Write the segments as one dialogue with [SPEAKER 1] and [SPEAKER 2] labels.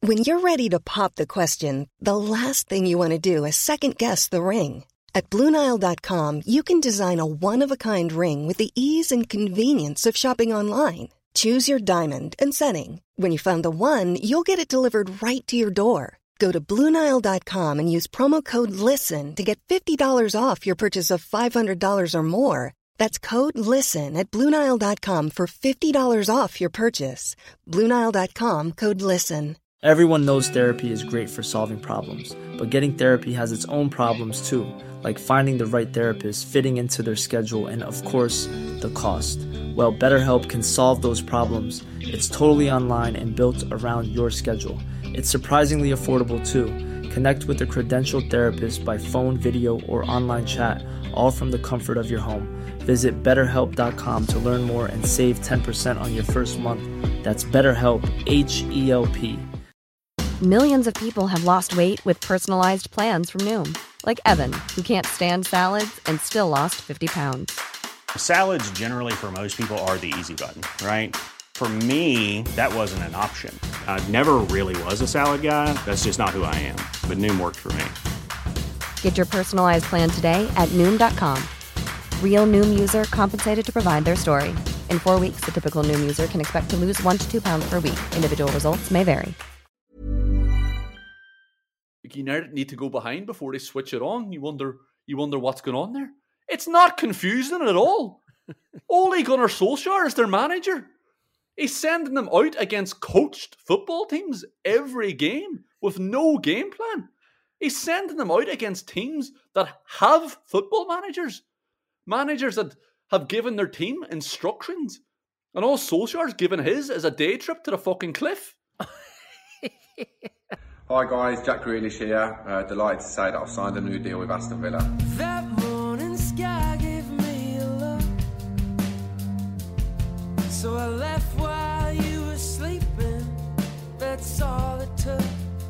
[SPEAKER 1] When you're ready to pop the question, the last thing you want to do is second-guess the ring. At BlueNile.com, you can design a one-of-a-kind ring with the ease and convenience of shopping online. Choose your diamond and setting. When you find the one, you'll get it delivered right to your door. Go to BlueNile.com and use promo code LISTEN to get $50 off your purchase of $500 or more. That's code LISTEN at BlueNile.com for $50 off your purchase. BlueNile.com, code LISTEN.
[SPEAKER 2] Everyone knows therapy is great for solving problems, but getting therapy has its own problems too, like finding the right therapist, fitting into their schedule, and of course, the cost. Well, BetterHelp can solve those problems. It's totally online and built around your schedule. It's surprisingly affordable too. Connect with a credentialed therapist by phone, video, or online chat, all from the comfort of your home. Visit BetterHelp.com to learn more and save 10% on your first month. That's BetterHelp, H-E-L-P.
[SPEAKER 3] Millions of people have lost weight with personalized plans from Noom. Like Evan, who can't stand salads and still lost 50 pounds.
[SPEAKER 4] Salads generally for most people are the easy button, right? For me, that wasn't an option. I never really was a salad guy. That's just not who I am. But Noom worked for me.
[SPEAKER 3] Get your personalized plan today at Noom.com. Real Noom user compensated to provide their story. In 4 weeks, the typical Noom user can expect to lose 1 to 2 pounds per week. Individual results may vary.
[SPEAKER 5] United need to go behind before they switch it on. You wonder what's going on there. It's not confusing at all. Ole Gunnar Solskjaer is their manager. He's sending them out against coached football teams every game with no game plan. He's sending them out against teams that have football managers. Managers that have given their team instructions. And all Solskjaer's given his is a day trip to the fucking cliff.
[SPEAKER 6] Hi guys, Jack Grealish here. Delighted to say that I've signed a new deal with Aston Villa.
[SPEAKER 7] That morning sky gave me a look, so I left while you were sleeping. That's all it took.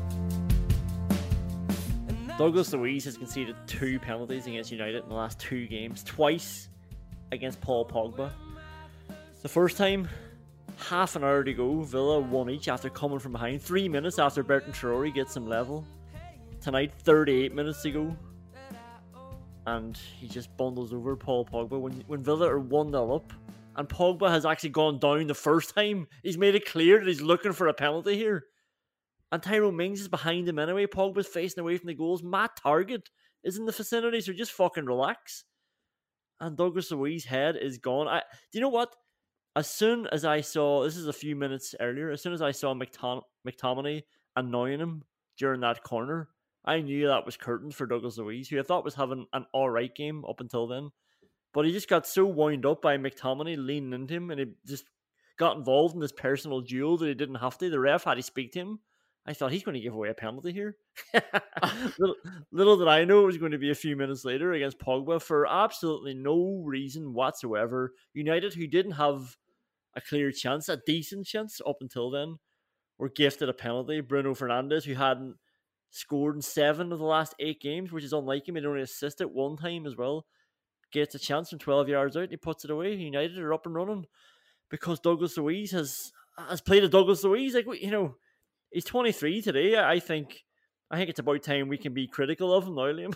[SPEAKER 8] Douglas Luiz has conceded 2 penalties against United in the last 2 games, twice against Paul Pogba. The first time, half an hour to go, Villa won each after coming from behind, 3 minutes after Bertrand Traore gets them level. Tonight, 38 minutes to go, and he just bundles over Paul Pogba when Villa are 1-0 up, and Pogba has actually gone down the first time. He's made it clear that he's looking for a penalty here. And Tyrone Mings is behind him anyway. Pogba's facing away from the goals. Matt Targett is in the vicinity, so just fucking relax. And Douglas Luiz's head is gone. Do you know what? As soon as I saw, this is a few minutes earlier, as soon as I saw McTominay annoying him during that corner, I knew that was curtains for Douglas Luiz, who I thought was having an alright game up until then. But he just got so wound up by McTominay leaning into him, and he just got involved in this personal duel that he didn't have to. The ref had to speak to him. I thought he's going to give away a penalty here. little did I know it was going to be a few minutes later against Pogba for absolutely no reason whatsoever. United, who didn't have a clear chance, a decent chance up until then, were gifted a penalty. Bruno Fernandes, who hadn't scored in 7 of the last 8 games, which is unlike him, he'd only assisted 1 time as well, gets a chance from 12 yards out and he puts it away. United are up and running because Douglas Luiz has played a Douglas Luiz. Like, you know, he's 23 today. I think it's about time we can be critical of him now, Liam.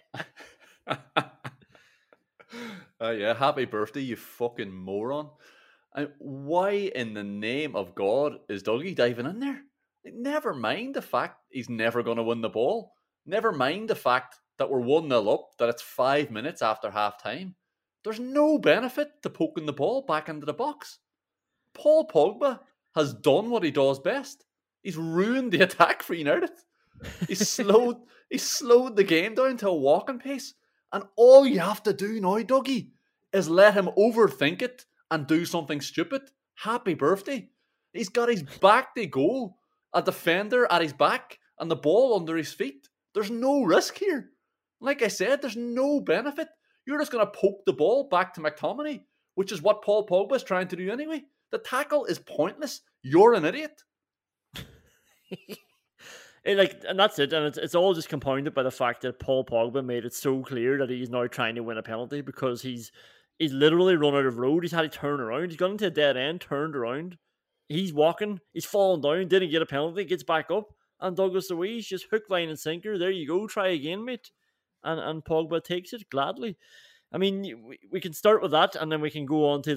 [SPEAKER 5] Yeah, happy birthday, you fucking moron. And why in the name of God is Dougie diving in there? Never mind the fact he's never going to win the ball. Never mind the fact that we're 1-0 up, that it's 5 minutes after half time. There's no benefit to poking the ball back into the box. Paul Pogba has done what he does best. He's ruined the attack for United. He's slowed the game down to a walking pace. And all you have to do now, Dougie, is let him overthink it and do something stupid. Happy birthday. He's got his back to goal, a defender at his back, and the ball under his feet. There's no risk here. Like I said, there's no benefit. You're just going to poke the ball back to McTominay, which is what Paul Pogba is trying to do anyway. The tackle is pointless. You're an idiot.
[SPEAKER 8] And that's it. And it's all just compounded by the fact that Paul Pogba made it so clear that he's now trying to win a penalty because he's literally run out of road. He's had to turn around. He's gone into a dead end, turned around, he's walking, he's falling down, didn't get a penalty, gets back up, and Douglas Luiz just hook, line, and sinker. There you go, try again, mate. And Pogba takes it gladly. I mean, we can start with that, and then we can go on to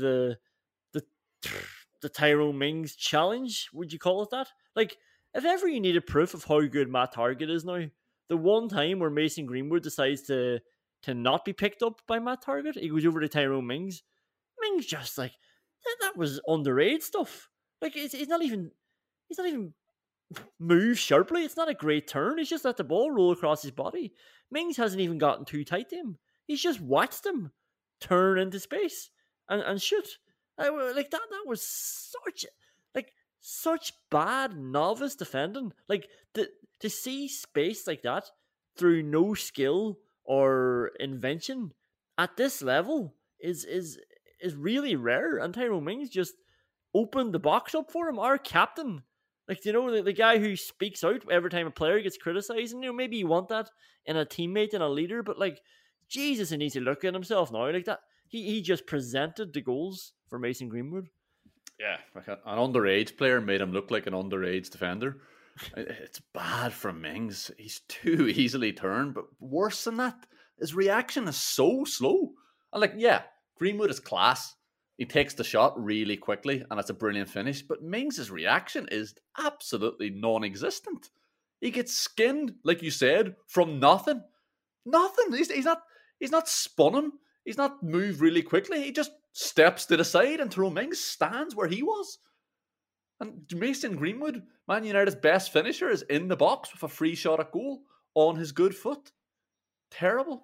[SPEAKER 8] the Tyrone Mings challenge. Would you call it that? Like, if ever you needed proof of how good Matt Targett is now, the one time where Mason Greenwood decides to not be picked up by Matt Targett, he goes over to Tyrone Mings. Mings just like that was underage stuff. Like he's not even moved sharply. It's not a great turn. He's just let the ball roll across his body. Mings hasn't even gotten too tight to him. He's just watched him turn into space and shoot. Like that was such bad novice defending. Like to see space like that through no skill or invention at this level is really rare. And Tyrone Mings just opened the box up for him. Our captain, like, you know, the guy who speaks out every time a player gets criticized. And, you know, maybe you want that in a teammate and a leader, but like, Jesus, he needs to look at himself now. Like that, he just presented the goals for Mason Greenwood.
[SPEAKER 5] Yeah, like an underage player made him look like an underage defender. It's bad from Mings. He's too easily turned, but worse than that, his reaction is so slow. And like, yeah, Greenwood is class. He takes the shot really quickly, and it's a brilliant finish. But Mings' reaction is absolutely non-existent. He gets skinned, like you said, from nothing. Nothing. He's not spun him. He's not moved really quickly. He just steps to the side, and Tyrone Mings stands where he was. And Mason Greenwood, Man United's best finisher, is in the box with a free shot at goal on his good foot. Terrible.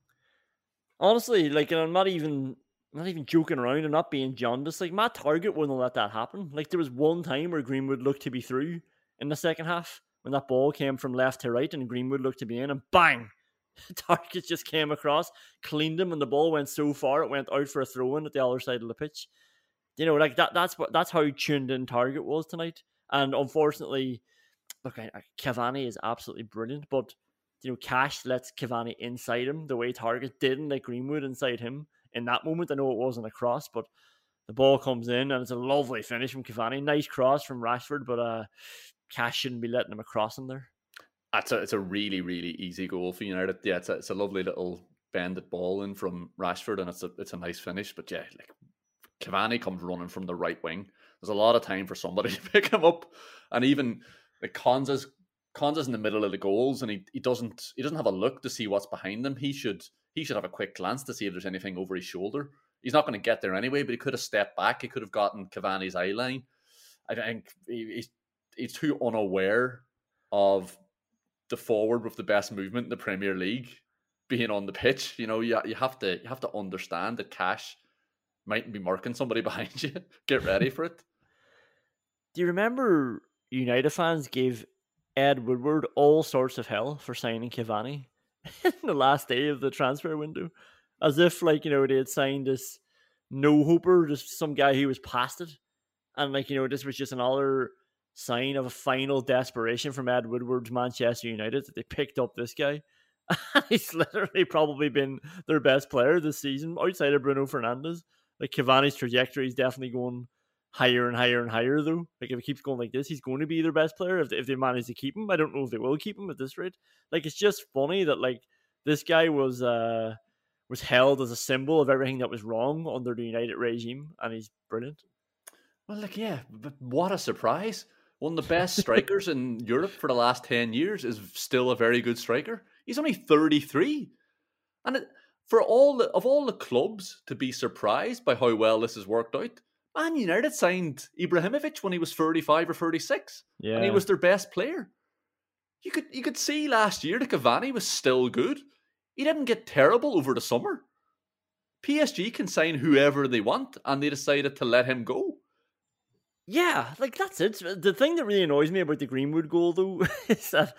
[SPEAKER 8] Honestly, like, and I'm not even joking around and not being jaundiced. Like, Matt Targett wouldn't let that happen. Like, there was one time where Greenwood looked to be through in the second half when that ball came from left to right and Greenwood looked to be in, and bang! Targett just came across, cleaned him, and the ball went so far it went out for a throw-in at the other side of the pitch. You know, like that's how tuned in Targett was tonight. And unfortunately, look, Cavani is absolutely brilliant, but you know, Cash lets Cavani inside him the way Targett didn't let Greenwood inside him in that moment. I know it wasn't a cross, but the ball comes in and it's a lovely finish from Cavani. Nice cross from Rashford, but Cash shouldn't be letting him across in there.
[SPEAKER 5] It's a really, really easy goal for United. Yeah, it's a lovely little bended ball in from Rashford, and it's a nice finish. But yeah, like Cavani comes running from the right wing. There's a lot of time for somebody to pick him up, and even like Konza's in the middle of the goals, and he doesn't have a look to see what's behind him. He should have a quick glance to see if there's anything over his shoulder. He's not going to get there anyway, but he could have stepped back. He could have gotten Cavani's eye line. I think he's too unaware of the forward with the best movement in the Premier League being on the pitch. You know, you have to understand that Cash might be marking somebody behind you. Get ready for it.
[SPEAKER 8] Do you remember United fans gave Ed Woodward all sorts of hell for signing Cavani in the last day of the transfer window? As if, like, you know, they had signed this no-hooper, just some guy who was past it. And, like, you know, this was just another sign of a final desperation from Ed Woodward's Manchester United that they picked up this guy. He's literally probably been their best player this season outside of Bruno Fernandes. Like, Cavani's trajectory is definitely going higher and higher and higher, though. Like, if he keeps going like this, he's going to be their best player if they manage to keep him. I don't know if they will keep him at this rate. Like, it's just funny that, like, this guy was held as a symbol of everything that was wrong under the United regime, and he's brilliant.
[SPEAKER 5] Well, like, yeah, but what a surprise. One of the best strikers in Europe for the last 10 years is still a very good striker. He's only 33. And for all the clubs to be surprised by how well this has worked out, Man United signed Ibrahimovic when he was 35 or 36. Yeah. And he was their best player. You could see last year that Cavani was still good. He didn't get terrible over the summer. PSG can sign whoever they want, and they decided to let him go.
[SPEAKER 8] Yeah, like, that's it. The thing that really annoys me about the Greenwood goal, though, is that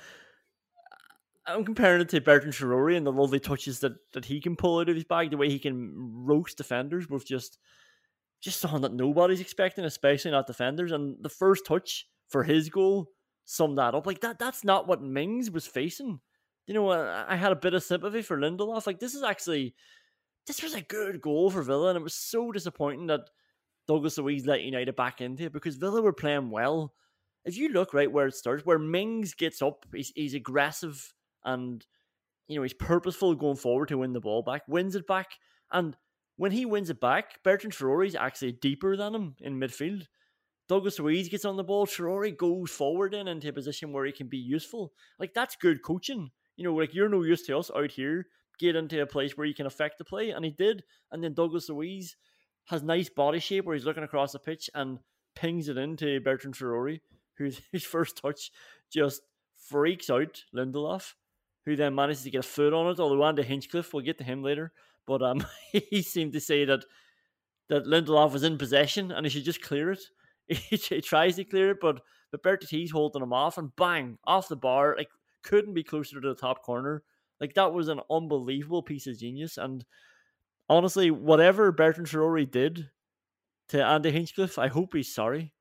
[SPEAKER 8] I'm comparing it to Bertrand Traoré and the lovely touches that he can pull out of his bag, the way he can roast defenders with just something that nobody's expecting, especially not defenders. And the first touch for his goal summed that up. Like, that's not what Mings was facing. You know, I had a bit of sympathy for Lindelof. Like, this was a good goal for Villa, and it was so disappointing that Douglas Luiz let United back into it because Villa were playing well. If you look right where it starts, where Mings gets up, he's aggressive and he's purposeful going forward to win the ball back, wins it back, and when he wins it back, Bertrand Traore's actually deeper than him in midfield. Douglas Luiz gets on the ball, Traore goes forward into a position where he can be useful. Like, that's good coaching. Like, you're no use to us out here. Get into a place where you can affect the play, and he did. And then Douglas Luiz has nice body shape where he's looking across the pitch and pings it into Bertrand Traore, whose first touch just freaks out Lindelof, who then manages to get a foot on it, although Andy Hinchcliffe, we'll get to him later, but he seemed to say that Lindelof was in possession and he should just clear it. He tries to clear it, but Bertotti's holding him off, and bang, off the bar, like, couldn't be closer to the top corner. Like, that was an unbelievable piece of genius, and honestly, whatever Bertrand Traore did to Andy Hinchcliffe, I hope he's sorry.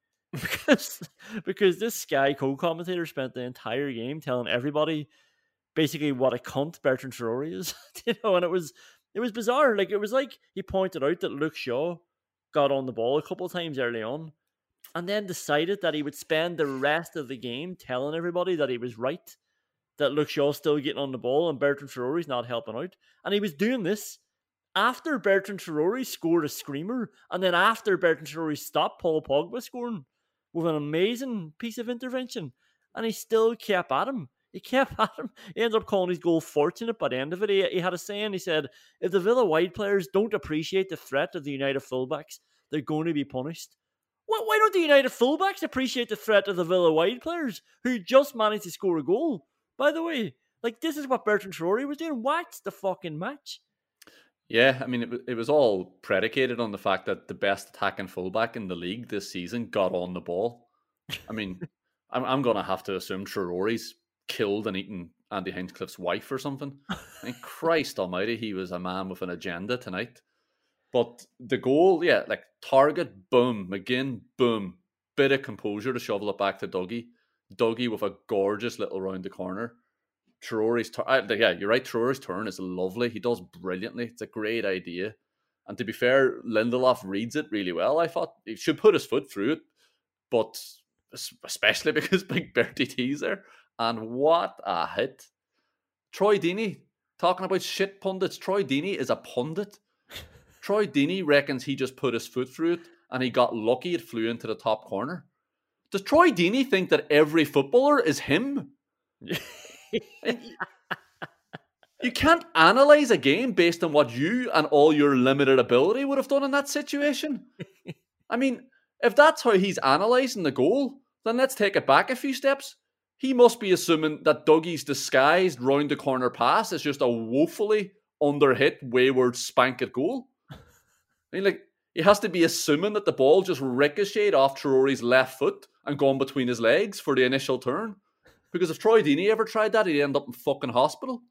[SPEAKER 8] Because this Sky co-commentator spent the entire game telling everybody basically what a cunt Bertrand Traore is. And it was bizarre. Like, it was like he pointed out that Luke Shaw got on the ball a couple of times early on and then decided that he would spend the rest of the game telling everybody that he was right, that Luke Shaw's still getting on the ball and Bertrand Traore's not helping out. And he was doing this after Bertrand Traore scored a screamer, and then after Bertrand Traore stopped Paul Pogba scoring with an amazing piece of intervention, and he still kept at him. He ended up calling his goal fortunate by the end of it. He had a saying, he said, if the Villa wide players don't appreciate the threat of the United fullbacks, they're going to be punished. Why don't the United fullbacks appreciate the threat of the Villa wide players who just managed to score a goal? By the way, like, this is what Bertrand Traore was doing. Watch the fucking match.
[SPEAKER 5] Yeah, I mean, it was all predicated on the fact that the best attacking fullback in the league this season got on the ball. I mean, I'm going to have to assume Traore's killed and eaten Andy Hinchcliffe's wife or something. I mean, Christ almighty, he was a man with an agenda tonight. But the goal, yeah, like, target, boom, McGinn, boom, bit of composure to shovel it back to Dougie. Dougie with a gorgeous little round the corner. Traore's turn, yeah, you're right, Traore's turn is lovely. He does brilliantly. It's a great idea. And to be fair, Lindelof reads it really well. I thought he should put his foot through it, but especially because Big Bertie T's there. And what a hit. Troy Deeney, talking about shit pundits, Troy Deeney is a pundit. Troy Deeney reckons he just put his foot through it and he got lucky it flew into the top corner. Does Troy Deeney think that every footballer is him? You can't analyse a game based on what you and all your limited ability would have done in that situation. I mean, if that's how he's analysing the goal, then let's take it back a few steps. He must be assuming that Dougie's disguised round the corner pass is just a woefully underhit, wayward, spank-it goal. I mean, like, he has to be assuming that the ball just ricocheted off Traore's left foot and gone between his legs for the initial turn. Because if Troy Deeney ever tried that, he'd end up in fucking hospital.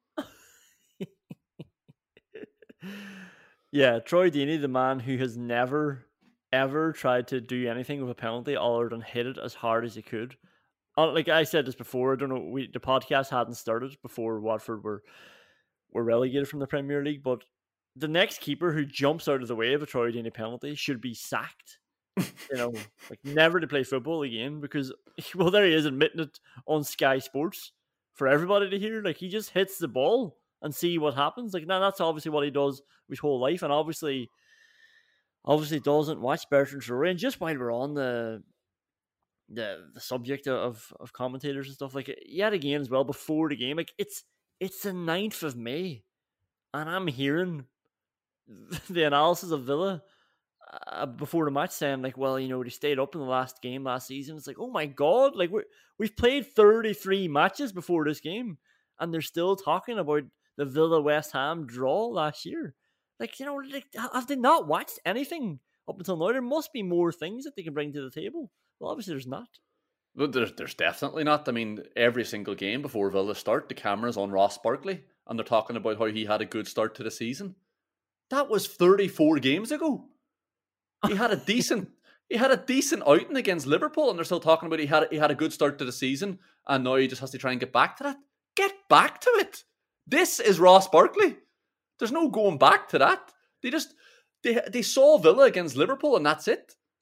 [SPEAKER 8] Yeah, Troy Deeney, the man who has never, ever tried to do anything with a penalty other than hit it as hard as he could. Like I said this before, I don't know, the podcast hadn't started before Watford were relegated from the Premier League, but the next keeper who jumps out of the way of a Troy Deeney penalty should be sacked. Like, never to play football again, because, well, there he is admitting it on Sky Sports for everybody to hear. Like, he just hits the ball and see what happens. Like, now that's obviously what he does his whole life, and obviously doesn't watch Bertrand Traore. And just while we're on the subject of commentators and stuff, like, yet again as well, before the game, like, it's the 9th of May, and I'm hearing the analysis of Villa before the match saying, like, well, they stayed up in the last game last season. It's like, oh my god, like, we've played 33 matches before this game and they're still talking about the Villa West Ham draw last year. Like, have they not watched anything up until now? There must be more things that they can bring to the table. Well, obviously there's not.
[SPEAKER 5] Well, there's definitely not. I mean, every single game before Villa start, the camera's on Ross Barkley and they're talking about how he had a good start to the season. That was 34 games ago. He had a decent outing against Liverpool, and they're still talking about he had a good start to the season, and now he just has to try and get back to that. Get back to it. This is Ross Barkley. There's no going back to that. They saw Villa against Liverpool, and that's it.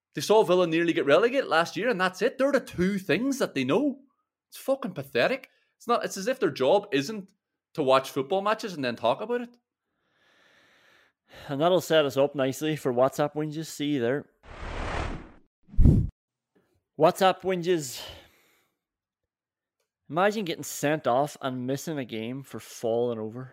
[SPEAKER 5] They saw Villa nearly get relegated last year, and that's it. They're the two things that they know. It's fucking pathetic. It's as if their job isn't to watch football matches and then talk about it.
[SPEAKER 8] And that'll set us up nicely for WhatsApp whinges. See you there. WhatsApp whinges. Imagine getting sent off and missing a game for falling over.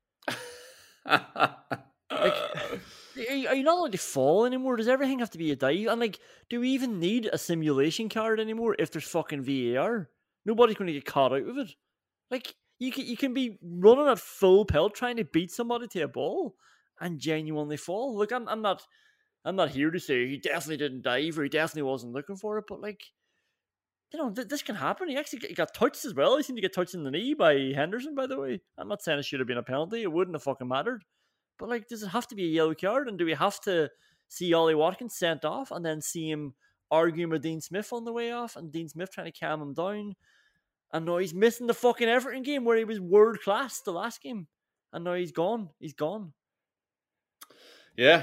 [SPEAKER 8] Like, are you not allowed to fall anymore? Does everything have to be a dive? And like, do we even need a simulation card anymore if there's fucking VAR? Nobody's going to get caught out of it. Like, you can be running at full pelt trying to beat somebody to a ball and genuinely fall. Look, I'm not here to say he definitely didn't dive or he definitely wasn't looking for it, but like, you know, this can happen. He actually got touched as well. He seemed to get touched in the knee by Henderson, by the way. I'm not saying it should have been a penalty. It wouldn't have fucking mattered. But, like, does it have to be a yellow card? And do we have to see Ollie Watkins sent off and then see him arguing with Dean Smith on the way off and Dean Smith trying to calm him down? And now he's missing the fucking Everton game where he was world class the last game. And now he's gone. He's gone.
[SPEAKER 5] Yeah,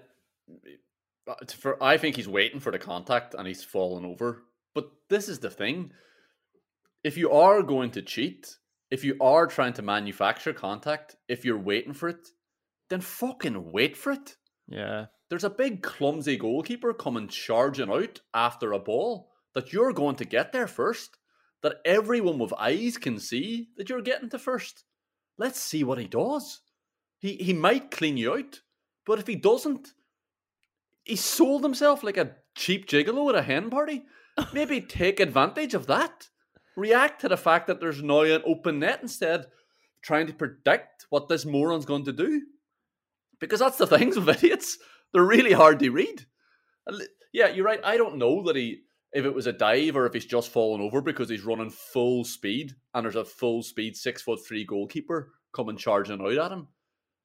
[SPEAKER 5] I think he's waiting for the contact and he's fallen over. But this is the thing. If you are going to cheat, if you are trying to manufacture contact, if you're waiting for it, then fucking wait for it.
[SPEAKER 8] Yeah.
[SPEAKER 5] There's a big clumsy goalkeeper coming charging out after a ball that you're going to get there first, that everyone with eyes can see that you're getting to first. Let's see what he does. He might clean you out, but if he doesn't, he sold himself like a cheap gigolo at a hen party. Maybe take advantage of that. React to the fact that there's now an open net instead, trying to predict what this moron's going to do. Because that's the things with idiots. They're really hard to read. Yeah, you're right. I don't know that if it was a dive or if he's just fallen over because he's running full speed and there's a full speed 6'3" goalkeeper coming charging out at him.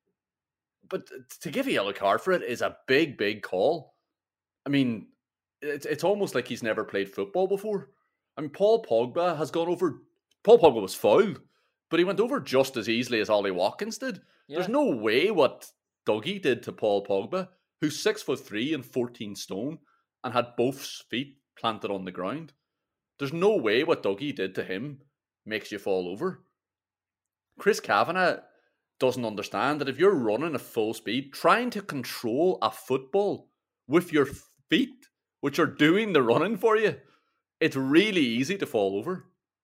[SPEAKER 5] But to give a yellow card for it is a big, big call. I mean, it's almost like he's never played football before. I mean, Paul Pogba has gone over. Paul Pogba was fouled, but he went over just as easily as Ollie Watkins did. Yeah. There's no way what Dougie did to Paul Pogba, who's 6'3" and 14 stone and had both feet planted on the ground. There's no way what Dougie did to him makes you fall over. Chris Kavanagh doesn't understand that if you're running at full speed, trying to control a football with your feet, which are doing the running for you, it's really easy to fall over.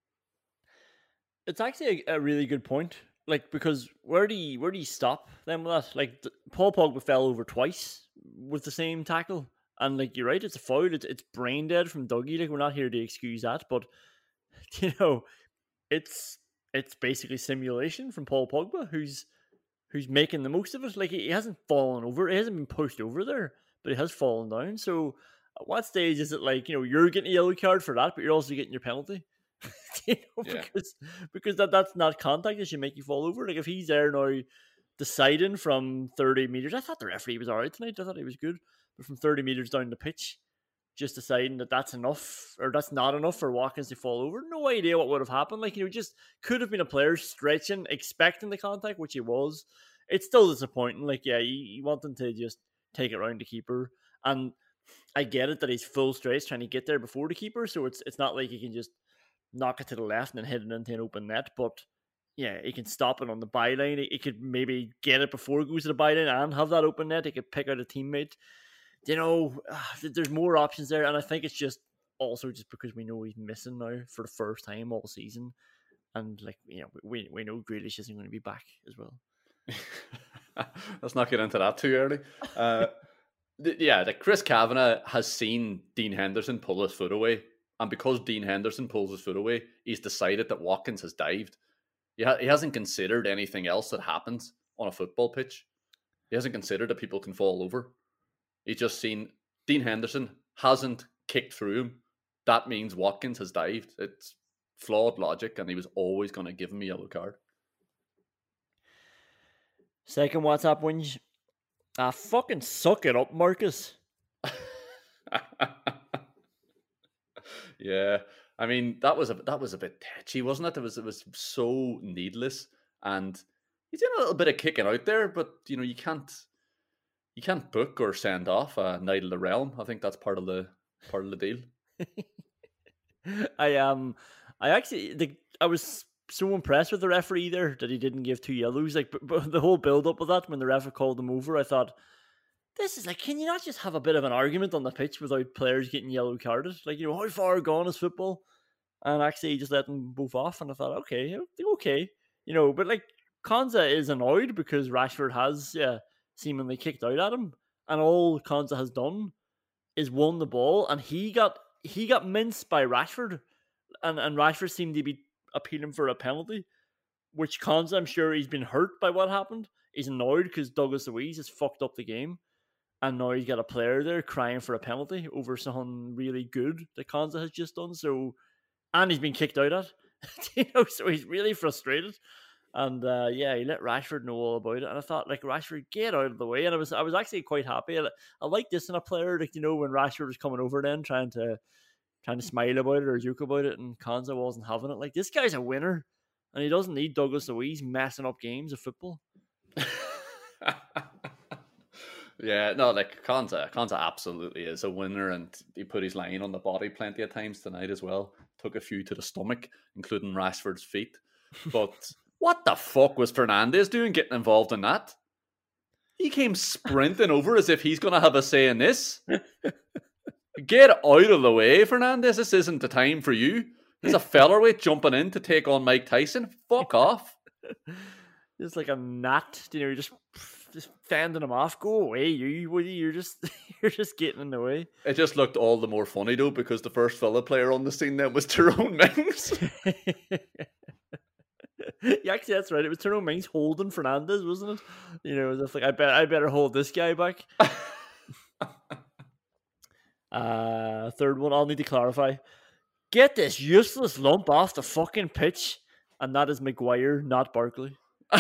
[SPEAKER 8] It's actually a really good point. Like, because where do you stop then with that? Like, Paul Pogba fell over twice with the same tackle. And, like, you're right, it's a foul. It's brain dead from Dougie. Like, we're not here to excuse that. But, you know, it's basically simulation from Paul Pogba, who's making the most of it. Like, he hasn't fallen over. He hasn't been pushed over there, but he has fallen down. So, at what stage is it like, you know, you're getting a yellow card for that, but you're also getting your penalty? You know,
[SPEAKER 5] yeah.
[SPEAKER 8] Because that's not contact that should make you fall over. Like, if he's there now deciding from 30 metres, I thought the referee was alright tonight. I thought he was good. But from 30 metres down the pitch, just deciding that that's enough or that's not enough for Watkins to fall over. No idea what would have happened. Like, you know, just could have been a player stretching, expecting the contact, which he was. It's still disappointing. Like, yeah, you want him to just take it round the keeper. And I get it that he's full stretch trying to get there before the keeper, so it's not like he can just knock it to the left and then hit it into an open net. But yeah, he can stop it on the byline. He could maybe get it before it goes to the byline and have that open net. He could pick out a teammate. You know, there's more options there, and I think it's just also just because we know he's missing now for the first time all season, and like, you know, we know Grealish isn't going to be back as well.
[SPEAKER 5] Let's not get into that too early. Yeah, Chris Kavanagh has seen Dean Henderson pull his foot away, and because Dean Henderson pulls his foot away, he's decided that Watkins has dived. He hasn't considered anything else that happens on a football pitch. He hasn't considered that people can fall over. He's just seen Dean Henderson hasn't kicked through him. That means Watkins has dived. It's flawed logic, and he was always going to give him a yellow card.
[SPEAKER 8] Second WhatsApp whinge. Fucking suck it up, Marcus.
[SPEAKER 5] Yeah, I mean, that was a bit tetchy, wasn't it? It was so needless, and he's doing a little bit of kicking out there, but you know, you can't You can't book or send off a Knight of the Realm. I think that's part of the deal.
[SPEAKER 8] I was so impressed with the referee there that he didn't give 2 yellows. Like, but the whole build up of that, when the ref called him over, I thought, this is like, can you not just have a bit of an argument on the pitch without players getting yellow carded? Like, how far gone is football? And actually, he just let them both off, and I thought, okay, but like, Konsa is annoyed because Rashford has seemingly kicked out at him, and all Konsa has done is won the ball, and he got minced by Rashford, and Rashford seemed to be appealing for a penalty, which Konsa, I'm sure he's been hurt by what happened. He's annoyed because Douglas Luiz has fucked up the game, and now he's got a player there crying for a penalty over something really good that Konsa has just done. So, and he's been kicked out at, so he's really frustrated. And he let Rashford know all about it. And I thought, like, Rashford, get out of the way. And I was actually quite happy. I like this in a player, like, when Rashford was coming over then, trying to smile about it or joke about it, and Konsa wasn't having it. Like, this guy's a winner, and he doesn't need Douglas Luiz messing up games of football.
[SPEAKER 5] Yeah, no, like Konsa absolutely is a winner, and he put his line on the body plenty of times tonight as well. Took a few to the stomach, including Rashford's feet. But what the fuck was Fernandes doing getting involved in that? He came sprinting over as if he's going to have a say in this. Get out of the way, Fernandes. This isn't the time for you. There's a featherweight jumping in to take on Mike Tyson. Fuck off.
[SPEAKER 8] Just like a gnat, just fending him off. Go away, you're just getting in the way.
[SPEAKER 5] It just looked all the more funny though, because the first Villa player on the scene then was Tyrone Mings.
[SPEAKER 8] Yeah, actually, that's right. It was Tyrone Mings holding Fernandes, wasn't it? As if like, I better hold this guy back. Third one, I'll need to clarify. Get this useless lump off the fucking pitch, and that is Maguire, not Barkley.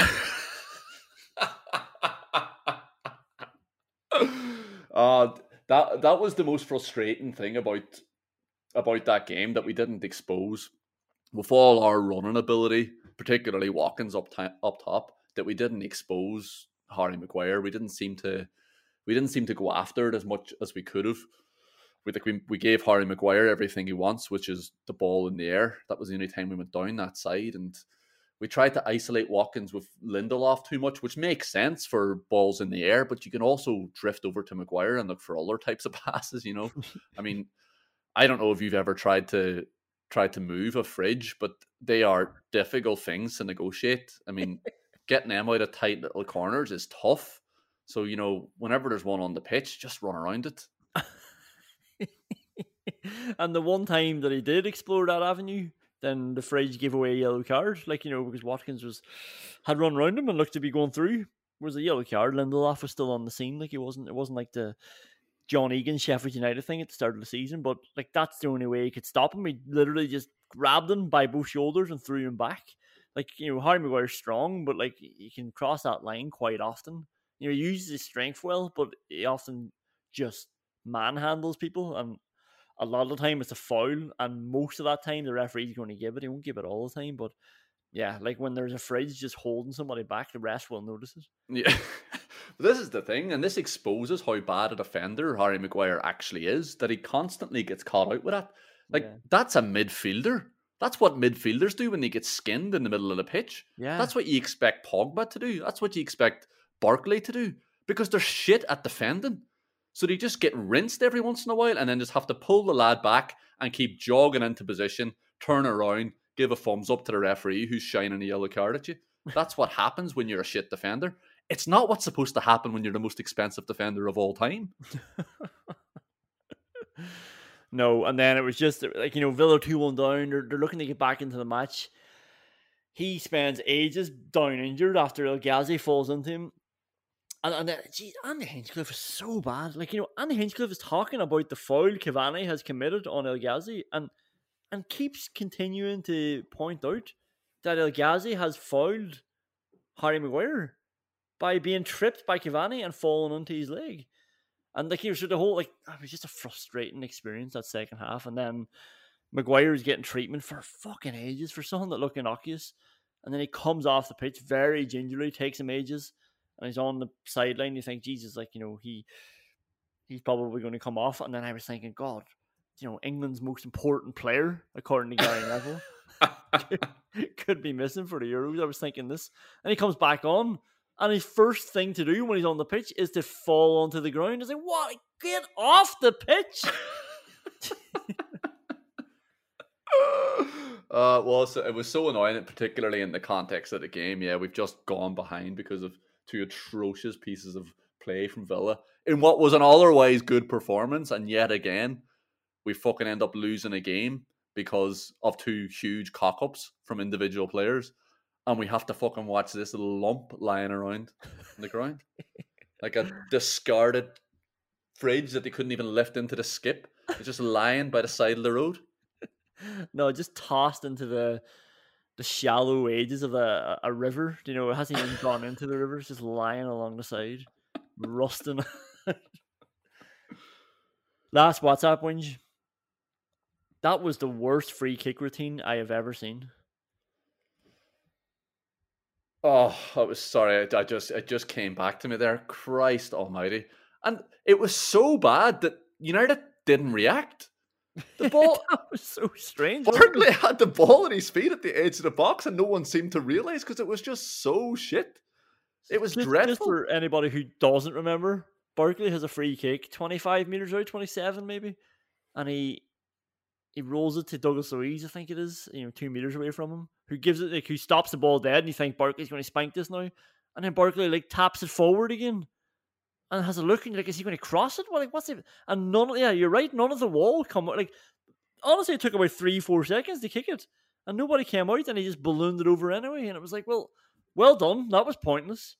[SPEAKER 5] That was the most frustrating thing about that game, that we didn't expose, with all our running ability, particularly Watkins up top, that we didn't expose Harry Maguire. We didn't seem to go after it as much as we could have. We gave Harry Maguire everything he wants, which is the ball in the air. That was the only time we went down that side, and we tried to isolate Watkins with Lindelof too much, which makes sense for balls in the air, but you can also drift over to Maguire and look for other types of passes, I mean, I don't know if you've ever tried to move a fridge, but they are difficult things to negotiate. I mean, getting them out of tight little corners is tough. So, whenever there's one on the pitch, just run around it.
[SPEAKER 8] And the one time that he did explore that avenue, then the fridge gave away a yellow card, because Watkins had run around him and looked to be going through. Whereas a yellow card, Lindelof was still on the scene. Like, it wasn't like the John Egan Sheffield United thing at the start of the season, but like, that's the only way he could stop him. He literally just grabbed him by both shoulders and threw him back. Like, Harry Maguire's strong, but like, he can cross that line quite often. He uses his strength well, but he often just manhandles people, and a lot of the time it's a foul, and most of that time the referee's going to give it. He won't give it all the time, but yeah, like when there's a fridge just holding somebody back, the rest will notice it.
[SPEAKER 5] Yeah. But this is the thing, and this exposes how bad a defender Harry Maguire actually is, that he constantly gets caught out with that. Like, That's a midfielder. That's what midfielders do when they get skinned in the middle of the pitch.
[SPEAKER 8] Yeah.
[SPEAKER 5] That's what you expect Pogba to do. That's what you expect Barkley to do, because they're shit at defending. So they just get rinsed every once in a while, and then just have to pull the lad back and keep jogging into position, turn around, give a thumbs up to the referee who's shining a yellow card at you. That's what happens when you're a shit defender. It's not what's supposed to happen when you're the most expensive defender of all time.
[SPEAKER 8] No, and then it was just like, Villa 2-1 down. They're looking to get back into the match. He spends ages down injured after El Ghazi falls into him. And geez, Andy Hinchcliffe is so bad. Like, Andy Hinchcliffe is talking about the foul Cavani has committed on El Ghazi, and keeps continuing to point out that El Ghazi has fouled Harry Maguire by being tripped by Cavani and falling onto his leg. And like, so the whole, like, it was just a frustrating experience that second half. And then Maguire's getting treatment for fucking ages for something that looked innocuous. And then he comes off the pitch very gingerly, takes him ages. and he's on the sideline. You think, Jesus, like, he's probably going to come off. And then I was thinking, God, England's most important player, according to Gary Neville, could be missing for the Euros. I was thinking this. And he comes back on, and his first thing to do when he's on the pitch is to fall onto the ground. It's like, what? Get off the pitch!
[SPEAKER 5] It was so annoying, particularly in the context of the game. Yeah, we've just gone behind because of two atrocious pieces of play from Villa in what was an otherwise good performance, and yet again, we fucking end up losing a game because of two huge cock-ups from individual players, and we have to fucking watch this little lump lying around on the ground. Like a discarded fridge that they couldn't even lift into the skip. It's just lying by the side of the road.
[SPEAKER 8] No, just tossed into the shallow edges of a river. It hasn't even gone into the river. It's just lying along the side, rusting. Last WhatsApp whinge. That was the worst free kick routine I have ever seen.
[SPEAKER 5] Oh, I was sorry. It just came back to me there. Christ almighty. And it was so bad that United didn't react. The ball
[SPEAKER 8] that was so strange.
[SPEAKER 5] Barkley had the ball at his feet at the edge of the box, and no one seemed to realise because it was just so shit. It was dreadful.
[SPEAKER 8] Just for anybody who doesn't remember, Barkley has a free kick, 25 metres out, 27 maybe, and he rolls it to Douglas Luiz, I think it is, 2 metres away from him, who gives it, who stops the ball dead, and you think Barkley's going to spank this now, and then Barkley taps it forward again. And has a look, and you're like, is he going to cross it? Well, what's it? And you're right, none of the wall come out. Honestly, it took about 3-4 seconds to kick it, and nobody came out, and he just ballooned it over anyway. And it was like, well done. That was pointless.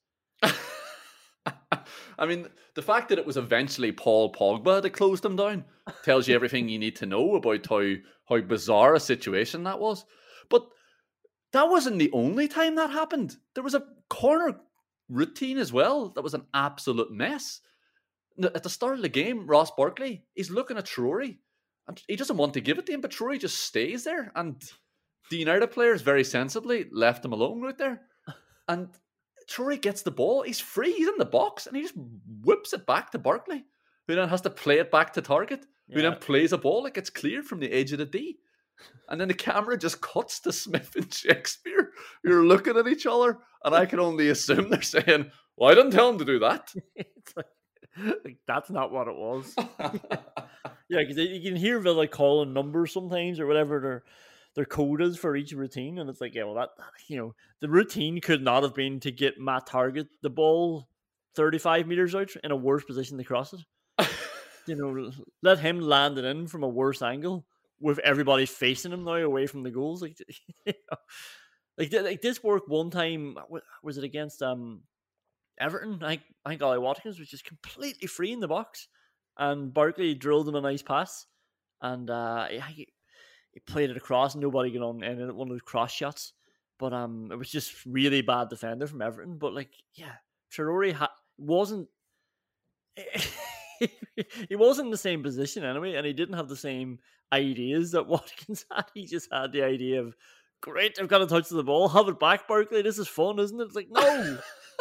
[SPEAKER 5] I mean, the fact that it was eventually Paul Pogba that closed him down tells you everything you need to know about how bizarre a situation that was. But that wasn't the only time that happened. There was a corner routine as well that was an absolute mess. At the start of the game, Ross Barkley, he's looking at Traore, and he doesn't want to give it to him, but Traore just stays there, and the United players very sensibly left him alone right there. And Traore gets the ball, he's free, he's in the box, and he just whips it back to Barkley, who then has to play it back to Target, who then plays a ball like it's cleared from the edge of the D. And then the camera just cuts to Smith and Shakespeare, who are looking at each other, and I can only assume they're saying, well, I didn't tell him to do that.
[SPEAKER 8] It's like that's not what it was. Yeah, because you can hear Villa calling numbers sometimes or whatever their code is for each routine, and it's like, yeah, well, that the routine could not have been to get Matt Target the ball 35 metres out in a worse position to cross it. Let him land it in from a worse angle, with everybody facing him now away from the goals. Like this worked one time. Was it against Everton? I think Ollie Watkins was just completely free in the box, and Barkley drilled him a nice pass, and he played it across, and nobody got on in one of those cross shots. But it was just really bad defender from Everton. But Traore wasn't. He wasn't in the same position anyway, and he didn't have the same ideas that Watkins had. He just had the idea of, great, I've got to touch the ball, have it back, Barkley, this is fun, isn't it? It's like, no.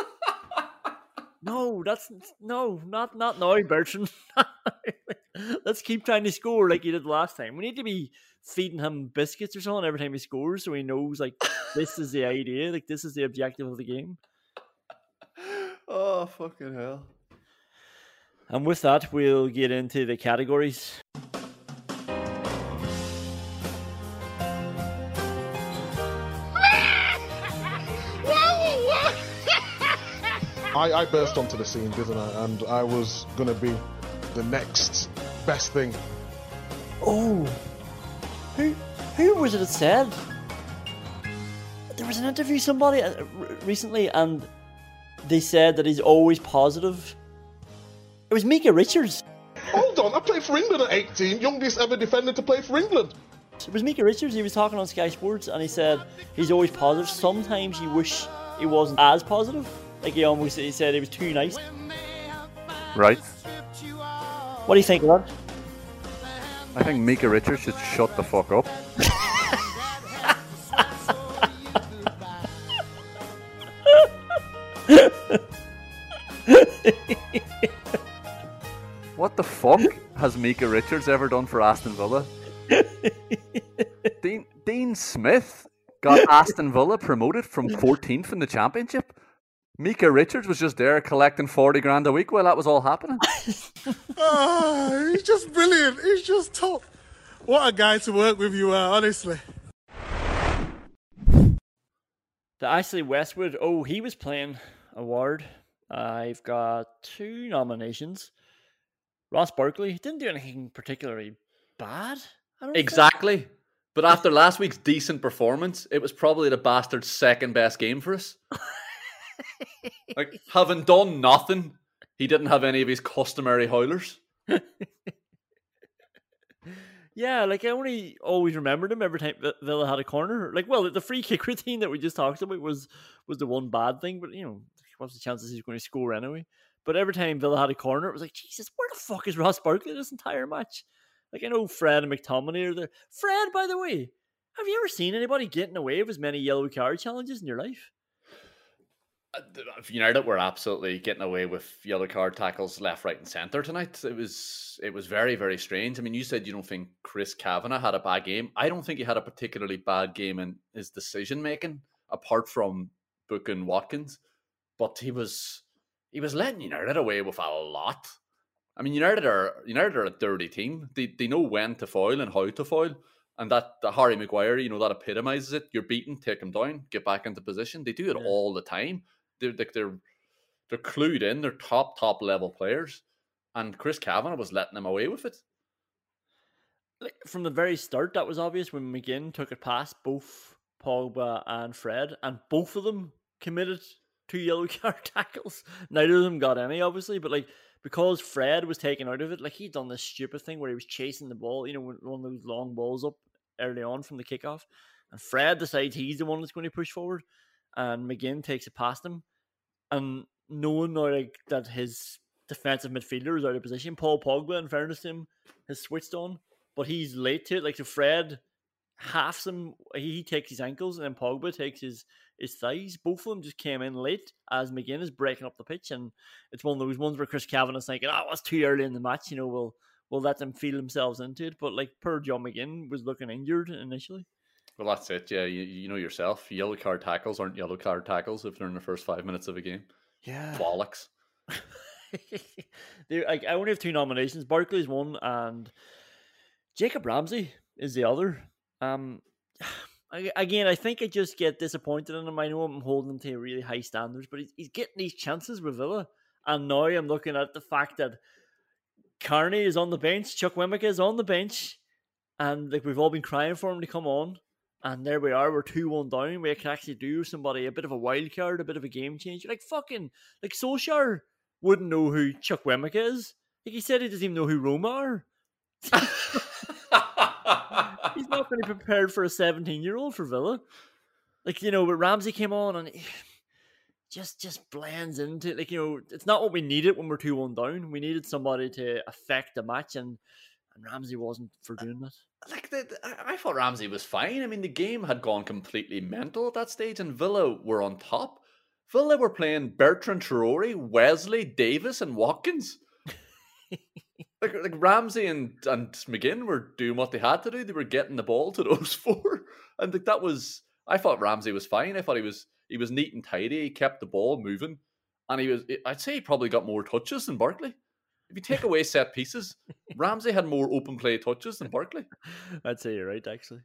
[SPEAKER 8] Not now, Bertrand. Let's keep trying to score like he did last time. We need to be feeding him biscuits or something every time he scores, so he knows, this is the idea, this is the objective of the game.
[SPEAKER 5] Oh, fucking hell.
[SPEAKER 8] And with that, we'll get into the categories.
[SPEAKER 9] I burst onto the scene, didn't I? And I was going to be the next best thing.
[SPEAKER 8] Oh, who was it that said? There was an interview somebody recently, and they said that he's always positive. It was Micah Richards.
[SPEAKER 9] Hold on, I played for England at 18, youngest ever defender to play for England.
[SPEAKER 8] It was Micah Richards. He was talking on Sky Sports, and he said he's always positive. Sometimes you wish he wasn't as positive. He said he was too nice.
[SPEAKER 5] Right.
[SPEAKER 8] What do you think of that?
[SPEAKER 5] I think Micah Richards should shut the fuck up. What the fuck has Micah Richards ever done for Aston Villa? Dean Smith got Aston Villa promoted from 14th in the Championship. Micah Richards was just there collecting 40 grand a week while that was all happening.
[SPEAKER 10] He's just brilliant. He's just top. What a guy to work with you are, honestly.
[SPEAKER 8] The Ashley Westwood, he was playing award. I've got 2 nominations. Ross Barkley didn't do anything particularly bad.
[SPEAKER 5] Exactly. But after last week's decent performance, it was probably the bastard's second best game for us. Like, having done nothing, he didn't have any of his customary howlers.
[SPEAKER 8] Yeah, like I only always remembered him every time Villa had a corner. Like, well, the free kick routine that we just talked about was the one bad thing, but what's the chances he's going to score anyway? But every time Villa had a corner, it was like, Jesus, where the fuck is Ross Barkley this entire match? Like, I know Fred and McTominay are there. Fred, by the way, have you ever seen anybody getting away with as many yellow card challenges in your life?
[SPEAKER 5] United were absolutely getting away with yellow card tackles left, right, and centre tonight. It was very, very strange. I mean, you said you don't think Chris Kavanagh had a bad game. I don't think he had a particularly bad game in his decision making, apart from booking Watkins. But he was letting United away with a lot. I mean, United are a dirty team. They know when to foul and how to foul. And that Harry Maguire, that epitomises it. You're beaten, take him down, get back into position. They do it all the time. They're clued in. They're top level players, and Chris Kavanagh was letting them away with it.
[SPEAKER 8] Like, from the very start, that was obvious when McGinn took it past both Pogba and Fred, and both of them committed 2 yellow card tackles. Neither of them got any, obviously, but because Fred was taken out of it, he'd done this stupid thing where he was chasing the ball, one of those long balls up early on from the kickoff, and Fred decides he's the one that's going to push forward, and McGinn takes it past him. And knowing now that his defensive midfielder is out of position, Paul Pogba, in fairness to him, has switched on, but he's late to it. So Fred halves him, he takes his ankles, and then Pogba takes his thighs. Both of them just came in late as McGinn is breaking up the pitch, and it's one of those ones where Chris Kavanagh's thinking, it's too early in the match, we'll let them feel themselves into it. But poor John McGinn was looking injured initially.
[SPEAKER 5] Well, that's it. Yeah, you know yourself. Yellow card tackles aren't yellow card tackles if they're in the first 5 minutes of a game.
[SPEAKER 8] Yeah,
[SPEAKER 5] bollocks.
[SPEAKER 8] I only have 2 nominations. Barkley's one, and Jacob Ramsey is the other. Again, I think I just get disappointed in him. I know I'm holding him to really high standards, but he's getting these chances with Villa, and now I'm looking at the fact that Carney is on the bench, Chuck Wemeka is on the bench, and we've all been crying for him to come on. And there we are, we're 2-1 down. We can actually do somebody a bit of a wild card, a bit of a game changer. Solskjaer wouldn't know who Chuck Wemeka is. He said he doesn't even know who Roma are. He's not going to be prepared for a 17-year-old for Villa. But Ramsey came on and just blends into it. It's not what we needed when we're 2-1 down. We needed somebody to affect the match, and Ramsey wasn't for doing that.
[SPEAKER 5] I thought Ramsey was fine. I mean, the game had gone completely mental at that stage, and Villa were on top. Villa were playing Bertrand Traore, Wesley, Davis, and Watkins. Ramsey and McGinn were doing what they had to do. They were getting the ball to those 4, and that was. I thought Ramsey was fine. I thought he was neat and tidy. He kept the ball moving, and I'd say he probably got more touches than Barkley. If you take away set pieces, Ramsey had more open play touches than Barkley.
[SPEAKER 8] I'd say you're right, actually.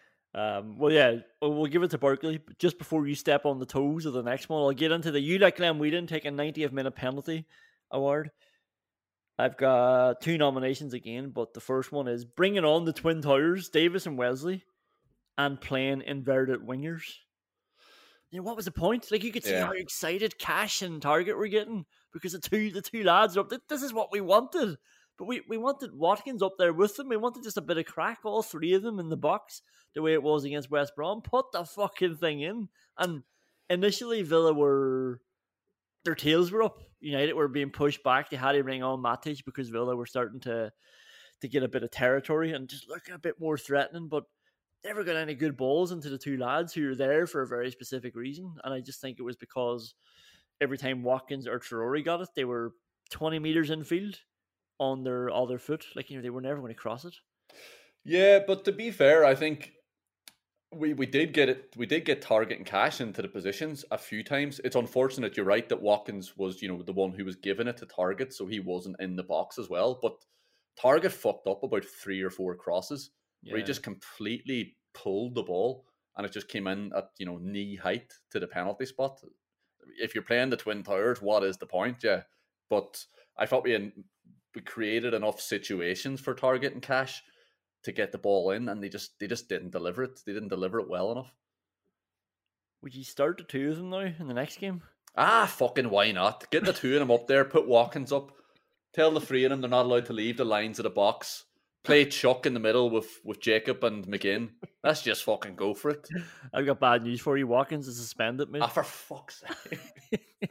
[SPEAKER 8] We'll give it to Barkley. But just before you step on the toes of the next one, I'll get into the You Like Glenn Whedon taking 90th minute penalty award. I've got 2 nominations again, but the first one is bringing on the Twin Towers, Davis and Wesley, and playing inverted wingers. What was the point? You could see how excited Cash and Target were getting because the two lads are up. This is what we wanted. But we wanted Watkins up there with them. We wanted just a bit of crack, all 3 of them in the box, the way it was against West Brom. Put the fucking thing in. And initially, Villa their tails were up. United were being pushed back. They had to bring on Matic because Villa were starting to get a bit of territory and just looking a bit more threatening. But never got any good balls into the 2 lads who were there for a very specific reason. And I just think it was because every time Watkins or Traore got it, they were 20 metres infield. on their other foot. Like, they were never going to cross it.
[SPEAKER 5] Yeah, but to be fair, I think we did get it. We did get Target and Cash into the positions a few times. It's unfortunate, you're right, that Watkins was, the one who was giving it to Target, so he wasn't in the box as well. But Target fucked up about 3 or 4 crosses where he just completely pulled the ball and it just came in at, knee height to the penalty spot. If you're playing the Twin Towers, what is the point? Yeah. But I thought we created enough situations for Target and Cash to get the ball in, and they just didn't deliver it. They didn't deliver it well enough.
[SPEAKER 8] Would you start the 2 of them now in the next game?
[SPEAKER 5] Fucking why not? Get the 2 of them up there, put Watkins up, tell the 3 of them they're not allowed to leave the lines of the box, play Chuck in the middle with Jacob and McGinn. Let's just fucking go for it.
[SPEAKER 8] I've got bad news for you. Watkins is suspended, mate.
[SPEAKER 5] For fuck's sake.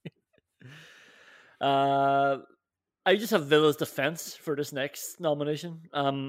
[SPEAKER 8] I just have Villa's defense for this next nomination.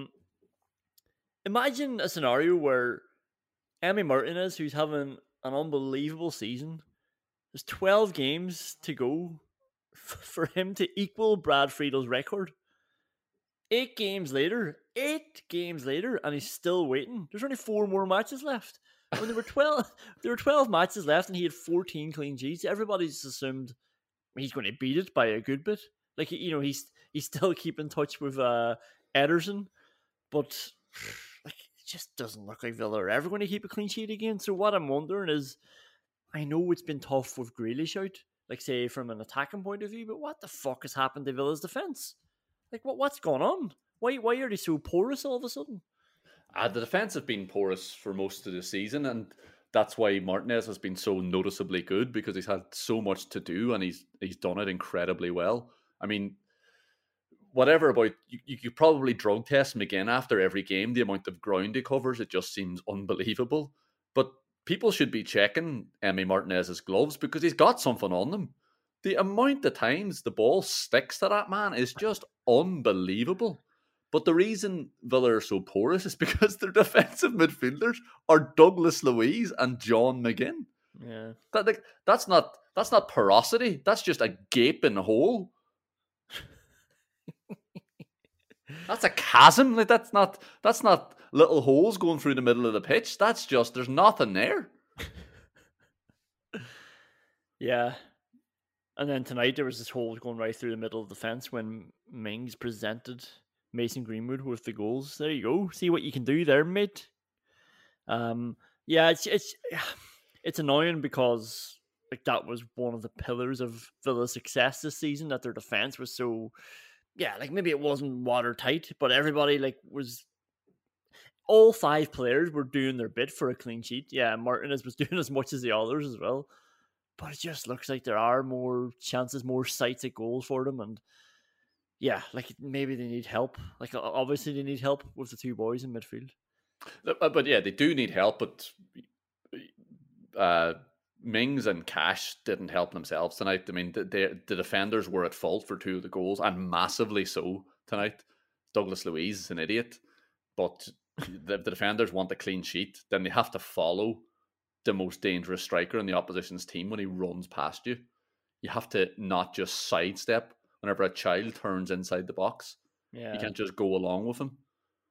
[SPEAKER 8] Imagine a scenario where Emi Martinez, who's having an unbelievable season, there's 12 games to go for him to equal Brad Friedel's record. 8 games later, and he's still waiting. There's only 4 more matches left. When there were 12 matches left, and he had 14 clean sheets. Everybody's assumed he's going to beat it by a good bit. Like, he's still keeping in touch with Ederson, but like, it just doesn't look like Villa are ever going to keep a clean sheet again. So what I'm wondering is, I know it's been tough with Grealish out, like, say, from an attacking point of view, but what the fuck has happened to Villa's defence? Like, what's going on? Why are they so porous all of a sudden?
[SPEAKER 5] The defence have been porous for most of the season, and that's why Martinez has been so noticeably good, because he's had so much to do, and he's done it incredibly well. I mean, whatever about you could probably drug test him again after every game. The amount of ground he covers, it just seems unbelievable. But people should be checking Emi Martinez's gloves, because he's got something on them. The amount of times the ball sticks to that man is just unbelievable. But the reason Villa are so porous is because their defensive midfielders are Douglas Luiz and John McGinn.
[SPEAKER 8] Yeah,
[SPEAKER 5] that's not porosity. That's just a gaping hole. That's a chasm. Like, that's not little holes going through the middle of the pitch. That's just, there's nothing there.
[SPEAKER 8] Yeah. And then tonight there was this hole going right through the middle of the fence when Mings presented Mason Greenwood with the goals. There you go. See what you can do there, mate. Yeah, it's annoying, because like, that was one of the pillars of Villa's success this season, that their defense was so, yeah, like, maybe it wasn't watertight, but everybody all 5 players were doing their bit for a clean sheet. Yeah, Martinez was doing as much as the others as well. But it just looks like there are more chances, more sights at goals for them. And yeah, like, maybe they need help. Like, obviously they need help with the 2 boys in midfield.
[SPEAKER 5] But yeah, they do need help. But Mings and Cash didn't help themselves tonight. I mean, the defenders were at fault for 2 of the goals, and massively so tonight. Douglas Luiz is an idiot. But the defenders want a clean sheet. Then they have to follow the most dangerous striker in the opposition's team when he runs past you. You have to not just sidestep whenever a child turns inside the box.
[SPEAKER 8] Yeah.
[SPEAKER 5] You can't just go along with him.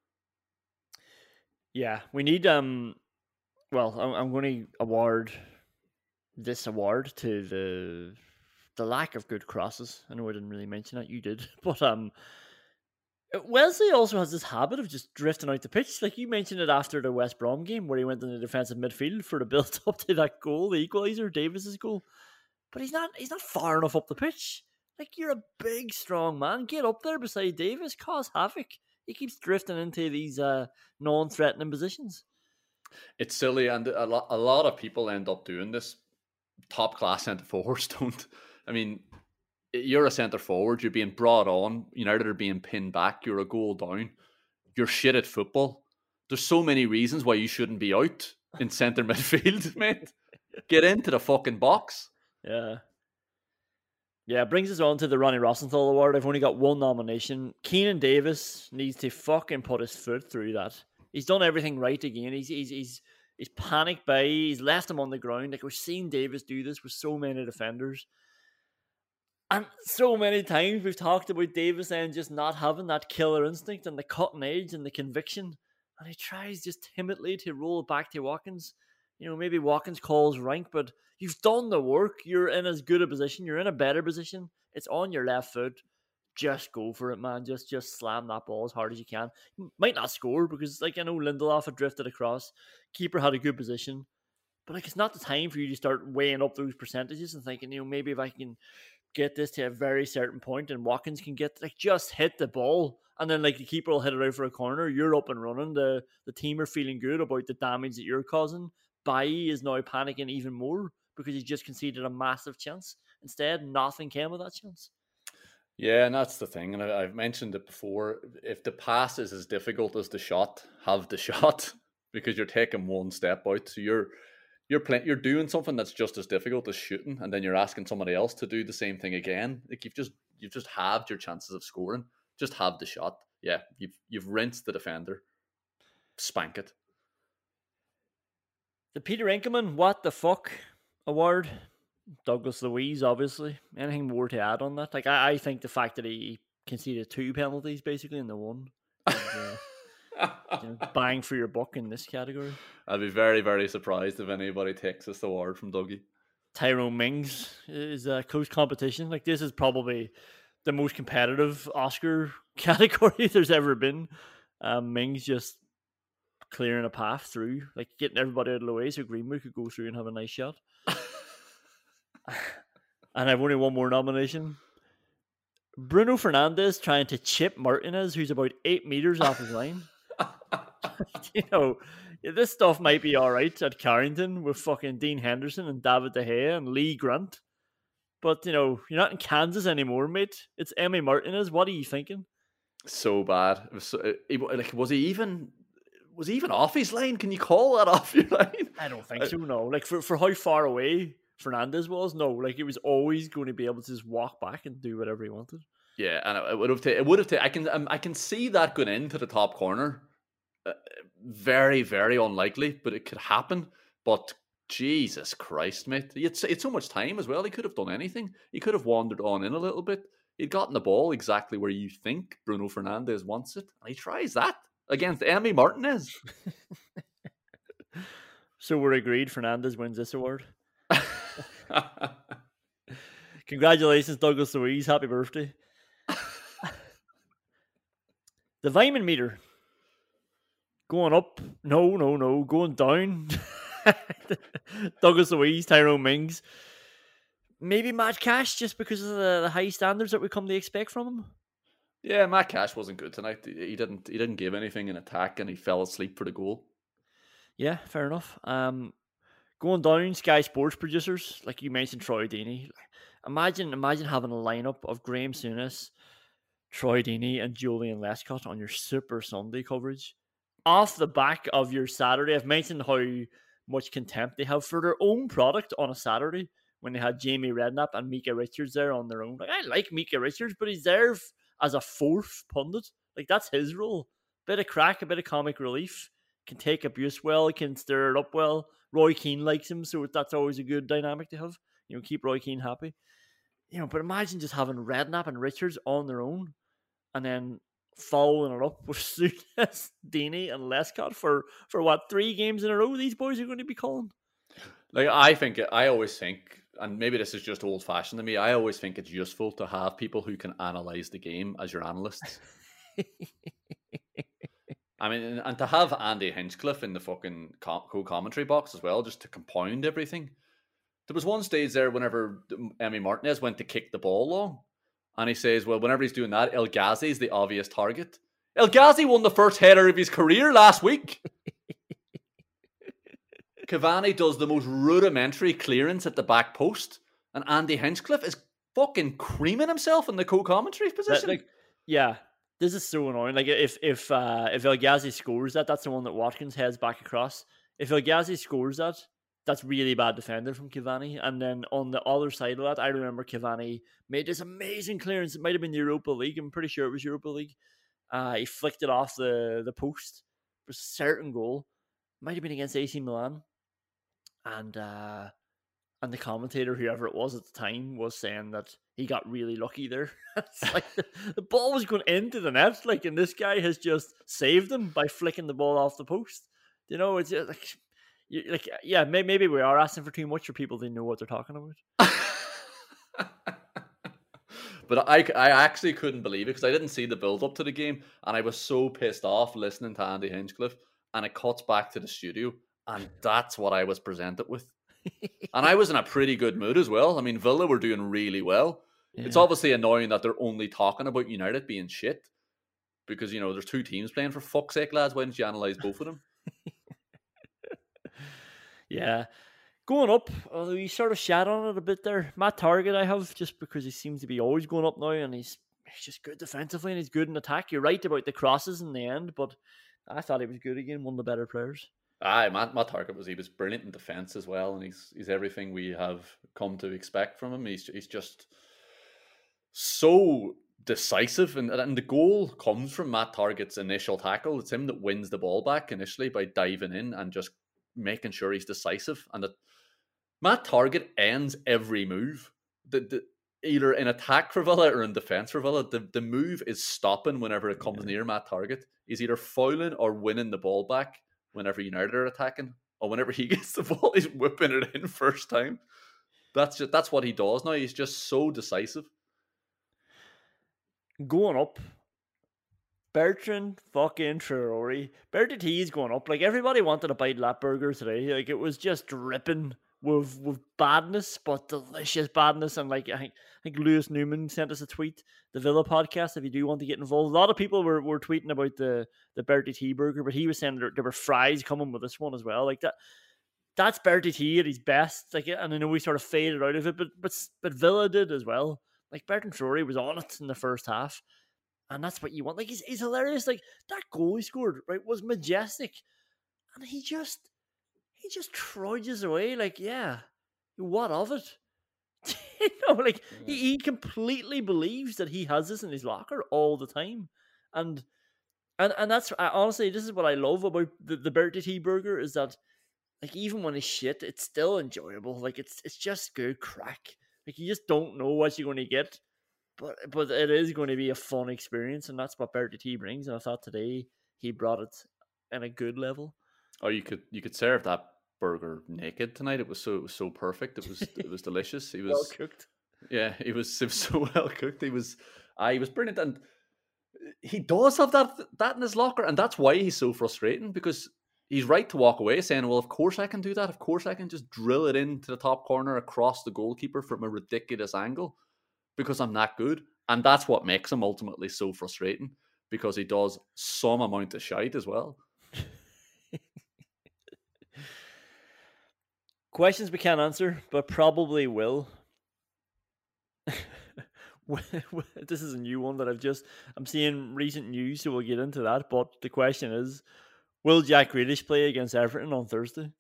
[SPEAKER 8] Yeah, we need I'm going to award this award to the lack of good crosses. I know I didn't really mention that, you did, but Wesley also has this habit of just drifting out the pitch. Like, you mentioned it after the West Brom game, where he went in the defensive midfield for the build up to that goal, the equaliser, Davis's goal. But he's not far enough up the pitch. Like, you're a big, strong man. Get up there beside Davis, cause havoc. He keeps drifting into these non-threatening positions.
[SPEAKER 5] It's silly, and a lot of people end up doing this. Top class centre forwards don't. I mean, you're a centre forward, you're being brought on, United are being pinned back, you're a goal down, you're shit at football. There's so many reasons why you shouldn't be out in centre midfield, mate. Get into the fucking box.
[SPEAKER 8] Yeah. Yeah, it brings us on to the Ronnie Rosenthal Award. I've only got 1 nomination. Keenan Davis needs to fucking put his foot through that. He's done everything right again. He's panicked by, he's left him on the ground. Like, we've seen Davis do this with so many defenders. And so many times we've talked about Davis and just not having that killer instinct and the cutting edge and the conviction. And he tries just timidly to roll it back to Watkins. Maybe Watkins calls rank, but you've done the work. You're in as good a position. You're in a better position. It's on your left foot. Just go for it, man. Just slam that ball as hard as you can. You might not score because, I know Lindelof had drifted across. Keeper had a good position. But, it's not the time for you to start weighing up those percentages and thinking, maybe if I can get this to a very certain point and Watkins can get, just hit the ball. And then, the keeper will hit it out for a corner. You're up and running. The team are feeling good about the damage that you're causing. Bailly is now panicking even more because he just conceded a massive chance. Instead, nothing came of that chance.
[SPEAKER 5] Yeah, and that's the thing. And I've mentioned it before. If the pass is as difficult as the shot, have the shot because you're taking one step out. So you're doing something that's just as difficult as shooting, and then you're asking somebody else to do the same thing again. You've just halved your chances of scoring. Just have the shot. Yeah, you've rinsed the defender. Spank it.
[SPEAKER 8] The Peter Enkelman What the Fuck award. Douglas Luiz, obviously. Anything more to add on that? I think the fact that he conceded 2 penalties basically in the one. Bang for your buck in this category.
[SPEAKER 5] I'd be very, very surprised if anybody takes this award from Dougie.
[SPEAKER 8] Tyrone Mings is a close competition. This is probably the most competitive Oscar category there's ever been. Mings just clearing a path through, getting everybody out of the way so Greenwood could go through and have a nice shot. And I've only one more nomination. Bruno Fernandes trying to chip Martinez, who's about 8 meters off his line. This stuff might be all right at Carrington with fucking Dean Henderson and David De Gea and Lee Grant. But, you're not in Kansas anymore, mate. It's Emi Martinez. What are you thinking?
[SPEAKER 5] So bad. Was he even off his line? Can you call that off your line?
[SPEAKER 8] I don't think so, no. For how far away Fernandes was, no. He was always going to be able to just walk back and do whatever he wanted.
[SPEAKER 5] Yeah, and it would have taken. I can see that going into the top corner. Very, very unlikely, but it could happen. But Jesus Christ, mate. It's so much time as well. He could have done anything. He could have wandered on in a little bit. He'd gotten the ball exactly where you think Bruno Fernandes wants it. And he tries that against Emi Martinez.
[SPEAKER 8] So we're agreed Fernandes wins this award. Congratulations, Douglas Luiz. Happy birthday. The Weimann meter. Going up. No. Going down. Douglas Luiz, Tyrone Mings. Maybe Matt Cash just because of the high standards that we come to expect from him.
[SPEAKER 5] Yeah, Matt Cash wasn't good tonight. He didn't give anything in attack and he fell asleep for the goal.
[SPEAKER 8] Yeah, fair enough. Going down, Sky Sports producers, like you mentioned, Troy Deeney. Imagine having a lineup of Graham Souness, Troy Deeney, and Julian Lescott on your Super Sunday coverage. Off the back of your Saturday, I've mentioned how much contempt they have for their own product on a Saturday when they had Jamie Redknapp and Micah Richards there on their own. I like Micah Richards, but he's there as a fourth pundit. That's his role. Bit of crack, a bit of comic relief. Can take abuse well, can stir it up well. Roy Keane likes him, so that's always a good dynamic to have. Keep Roy Keane happy. But imagine just having Redknapp and Richards on their own and then following it up with Souness, Deeney, and Lescott for what, 3 games in a row these boys are going to be calling?
[SPEAKER 5] I always think, and maybe this is just old fashioned to me, I always think it's useful to have people who can analyze the game as your analysts. I mean, and to have Andy Hinchcliffe in the fucking co-commentary box as well, just to compound everything. There was one stage there whenever Emi Martinez went to kick the ball long, and he says, well, whenever he's doing that, El Ghazi is the obvious target. El Ghazi won the first header of his career last week. Cavani does the most rudimentary clearance at the back post, and Andy Hinchcliffe is fucking creaming himself in the co-commentary position.
[SPEAKER 8] Yeah. This is so annoying. If El Ghazi scores that's the one that Watkins heads back across. If El Ghazi scores that's really bad defending from Cavani. And then on the other side of that, I remember Cavani made this amazing clearance. It might have been the Europa League. I'm pretty sure it was Europa League. He flicked it off the post. It was a certain goal. Might have been against AC Milan. And And the commentator, whoever it was at the time, was saying that he got really lucky there. It's like the ball was going into the net, like, and this guy has just saved him by flicking the ball off the post. You know, it's just like, yeah, maybe we are asking for too much for people that know what they're talking about.
[SPEAKER 5] But I actually couldn't believe it because I didn't see the build up to the game, and I was so pissed off listening to Andy Hinchcliffe, and it cuts back to the studio, and that's what I was presented with. And I was in a pretty good mood as well. I mean, Villa were doing really well. Yeah. It's obviously annoying that they're only talking about United being shit because, you know, there's two teams playing. For fuck's sake, lads, why didn't you analyse both of them?
[SPEAKER 8] Yeah. Going up, although you sort of shat on it a bit there. Matt Targett I have, just because he seems to be always going up now, and he's just good defensively and he's good in attack. You're right about the crosses in the end, but I thought he was good again, one of the better players.
[SPEAKER 5] Matt Targett was brilliant in defence as well, and he's everything we have come to expect from him. He's just so decisive, and the goal comes from Matt Targett's initial tackle. It's him that wins the ball back initially by diving in and just making sure he's decisive, and that Matt Targett ends every move. Either in attack for Villa or in defence for Villa, the move is stopping whenever it comes near Matt Targett. He's either fouling or winning the ball back whenever United are attacking, or whenever he gets the ball, he's whipping it in first time. That's what he does now. He's just so decisive.
[SPEAKER 8] Going up, Bertrand fucking Traore. Bertie T is going up. Like, everybody wanted to bite that burger today. Like, it was just dripping with badness, but delicious badness. And like, I think Lewis Newman sent us a tweet, the Villa podcast, if you do want to get involved. A lot of people were tweeting about the Bertie T burger, but he was saying there were fries coming with this one as well. Like, that's Bertie T at his best. Like, and I know we sort of faded out of it, but Villa did as well. Like, Bertrand Traore was on it in the first half, and that's what you want. Like, he's hilarious. Like, that goal he scored, right, was majestic, and he just trudges away. Like, yeah, what of it? You know, like, he completely believes that he has this in his locker all the time, and that's honestly, this is what I love about the Bertie T burger, is that, like, even when it's shit, it's still enjoyable. Like, it's just good crack. Like, you just don't know what you're going to get, but it is going to be a fun experience, and that's what Bertie T brings. And I thought today he brought it in a good level.
[SPEAKER 5] Oh, you could serve that burger naked tonight. It was so perfect. It was delicious. He was
[SPEAKER 8] well cooked.
[SPEAKER 5] Yeah, he was so well cooked. He was brilliant, and he does have that in his locker, and that's why he's so frustrating, because he's right to walk away saying, well, of course I can do that. Of course I can just drill it into the top corner across the goalkeeper from a ridiculous angle, because I'm that good. And that's what makes him ultimately so frustrating, because he does some amount of shite as well.
[SPEAKER 8] Questions we can't answer, but probably will. This is a new one that I'm seeing recent news, so we'll get into that. But the question is, will Jack Grealish play against Everton on Thursday?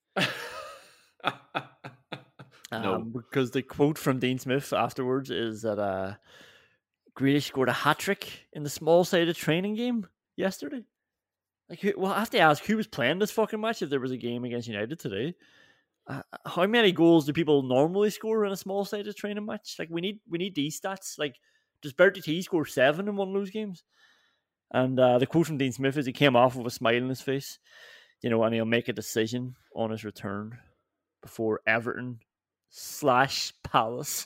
[SPEAKER 5] No.
[SPEAKER 8] Because the quote from Dean Smith afterwards is that Grealish scored a hat-trick in the small-sided training game yesterday. Like, well, I have to ask, who was playing this fucking match if there was a game against United today? How many goals do people normally score in a small-sided training match? Like, we need these stats. Like, does Bertie T score 7 in one of those games? And the quote from Dean Smith is, he came off with a smile on his face, you know, and he'll make a decision on his return before Everton/Palace.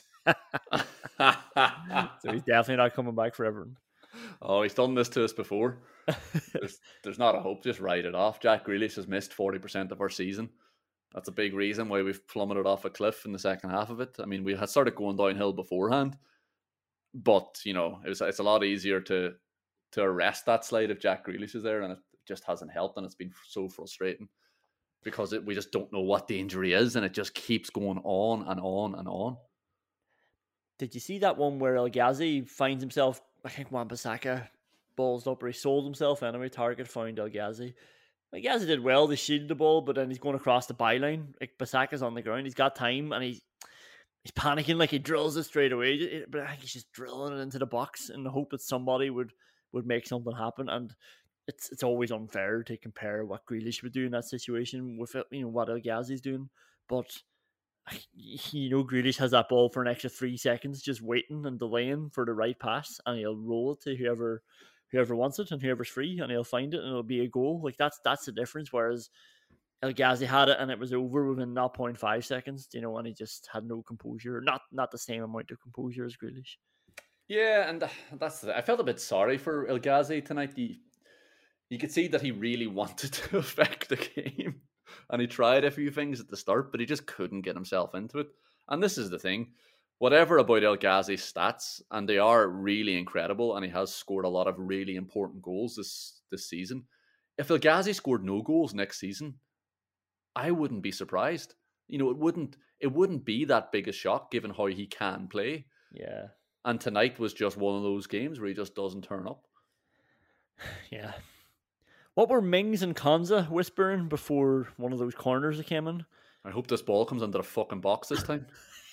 [SPEAKER 8] So he's definitely not coming back for Everton.
[SPEAKER 5] Oh, he's done this to us before. There's not a hope. Just write it off. Jack Grealish has missed 40% of our season. That's a big reason why we've plummeted off a cliff in the second half of it. I mean, we had started going downhill beforehand, but, you know, it's a lot easier to arrest that slide if Jack Grealish is there, and it just hasn't helped, and it's been so frustrating because we just don't know what the injury is, and it just keeps going on and on and on.
[SPEAKER 8] Did you see that one where El Ghazi finds himself, I think Wan-Bissaka balls up, or he sold himself anyway, Target found El Ghazi. El Ghazi did well, they shielded the ball, but then he's going across the byline. Like, Bissaka's on the ground, he's got time, and he's panicking, like he drills it straight away, but I think he's just drilling it into the box in the hope that somebody would make something happen. And it's always unfair to compare what Grealish would do in that situation with, you know, what El Ghazi's doing. But Grealish has that ball for an extra 3 seconds, just waiting and delaying for the right pass, and he'll roll it to whoever wants it and whoever's free, and he'll find it and it'll be a goal. Like that's the difference. Whereas El Ghazi had it and it was over within 0.5 seconds, and he just had no composure. Not the same amount of composure as Grealish.
[SPEAKER 5] Yeah, and I felt a bit sorry for El Ghazi tonight. You could see that he really wanted to affect the game. And he tried a few things at the start, but he just couldn't get himself into it. And this is the thing. Whatever about El Ghazi's stats, and they are really incredible, and he has scored a lot of really important goals this season. If El Ghazi scored no goals next season, I wouldn't be surprised. It wouldn't be that big a shock given how he can play.
[SPEAKER 8] Yeah.
[SPEAKER 5] And tonight was just one of those games where he just doesn't turn up.
[SPEAKER 8] Yeah. What were Mings and Konza whispering before one of those corners that came in?
[SPEAKER 5] I hope this ball comes under the fucking box this time.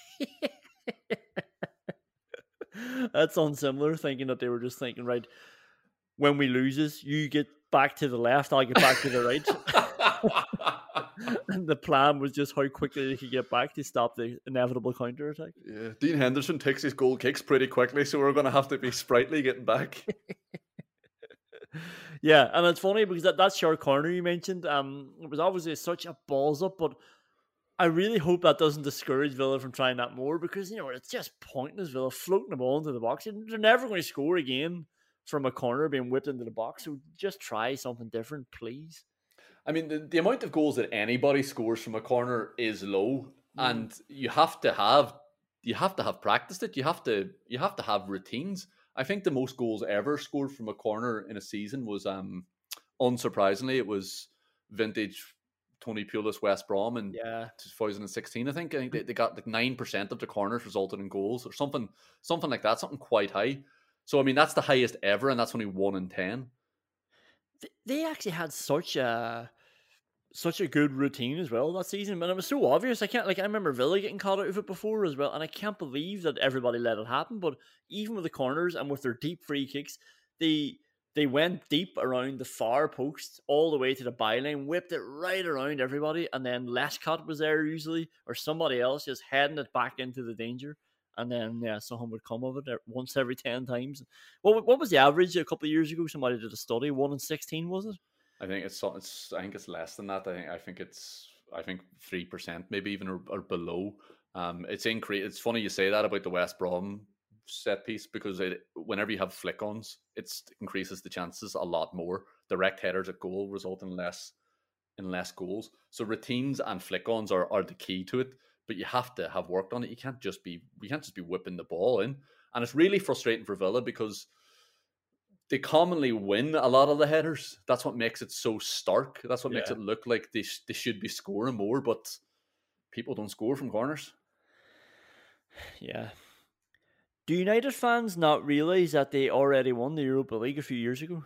[SPEAKER 8] That sounds similar, thinking that they were just thinking, right, when we loses, you get back to the left, I'll get back to the right. And the plan was just how quickly they could get back to stop the inevitable counter-attack.
[SPEAKER 5] Yeah, Dean Henderson takes his goal kicks pretty quickly, so we're going to have to be sprightly getting back.
[SPEAKER 8] Yeah, and it's funny because that short corner you mentioned, it was obviously such a balls up, but I really hope that doesn't discourage Villa from trying that more because, it's just pointless, Villa floating the ball into the box. They're never going to score again from a corner being whipped into the box, so just try something different, please.
[SPEAKER 5] I mean, the amount of goals that anybody scores from a corner is low, and you have to have practiced it. You have to have routines. I think the most goals ever scored from a corner in a season was, unsurprisingly, it was vintage Tony Pulis West Brom in 2016. I think they got like 9% of the corners resulted in goals or something like that, something quite high. So I mean, that's the highest ever, and that's only 1 in 10.
[SPEAKER 8] They actually had such a good routine as well that season, but it was so obvious. I remember Villa getting caught out of it before as well, and I can't believe that everybody let it happen. But even with the corners and with their deep free kicks, they went deep around the far post all the way to the byline, whipped it right around everybody, and then Lescott was there usually, or somebody else just heading it back into the danger. And then, something would come of it once every 10 times. What was the average a couple of years ago? Somebody did a study. 1 in 16, was it?
[SPEAKER 5] I think it's less than that. I think 3%, maybe even or below. It's increased. It's funny you say that about the West Brom set piece because whenever you have flick-ons, it increases the chances a lot more. Direct headers at goal result in less goals. So routines and flick-ons are the key to it. But you have to have worked on it. We can't just be whipping the ball in. And it's really frustrating for Villa because they commonly win a lot of the headers. That's what makes it so stark. That's what makes it look like they should be scoring more, but people don't score from corners.
[SPEAKER 8] Yeah. Do United fans not realise that they already won the Europa League a few years ago?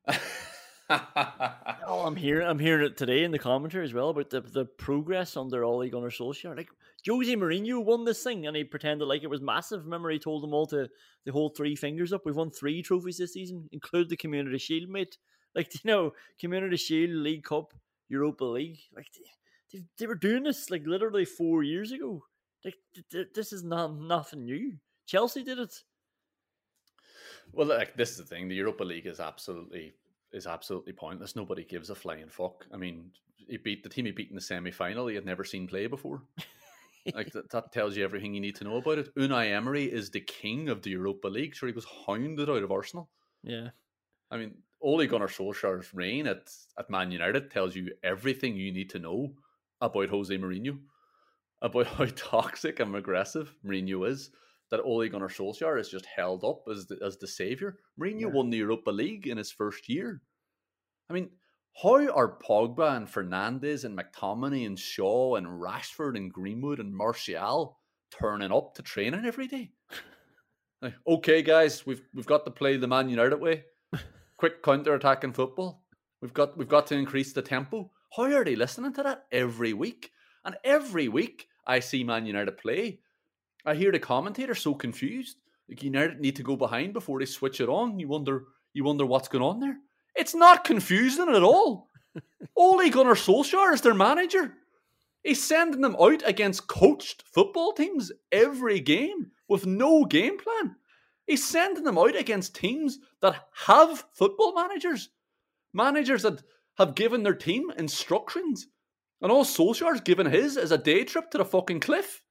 [SPEAKER 8] I'm hearing it today in the commentary as well about the progress under Ole Gunnar Solskjaer. Like Jose Mourinho won this thing and he pretended like it was massive. Remember, he told them all to hold 3 fingers up. We've won 3 trophies this season, include the Community Shield, mate. Like, Community Shield, League Cup, Europa League. Like they were doing this like literally 4 years ago. Like this is nothing new. Chelsea did it.
[SPEAKER 5] Well, like this is the thing. The Europa League is absolutely pointless. Nobody gives a flying fuck. I mean, the team he beat in the semi-final he had never seen play before. Like that tells you everything you need to know about it. Unai Emery is the king of the Europa League. Sure, he was hounded out of Arsenal.
[SPEAKER 8] Yeah.
[SPEAKER 5] I mean, Ole Gunnar Solskjaer's reign at Man United tells you everything you need to know about Jose Mourinho, about how toxic and aggressive Mourinho is. That Ole Gunnar Solskjaer is just held up as the saviour. Mourinho won the Europa League in his first year. I mean, how are Pogba and Fernandes and McTominay and Shaw and Rashford and Greenwood and Martial turning up to training every day? Like, okay, guys, we've got to play the Man United way. Quick counter-attacking football. We've got to increase the tempo. How are they listening to that every week? And every week I see Man United play, I hear the commentator so confused. Like United need to go behind before they switch it on. You wonder what's going on there. It's not confusing at all. Ole Gunnar Solskjaer is their manager. He's sending them out against coached football teams every game with no game plan. He's sending them out against teams that have football managers. Managers that have given their team instructions. And all Solskjaer's given his is a day trip to the fucking cliff.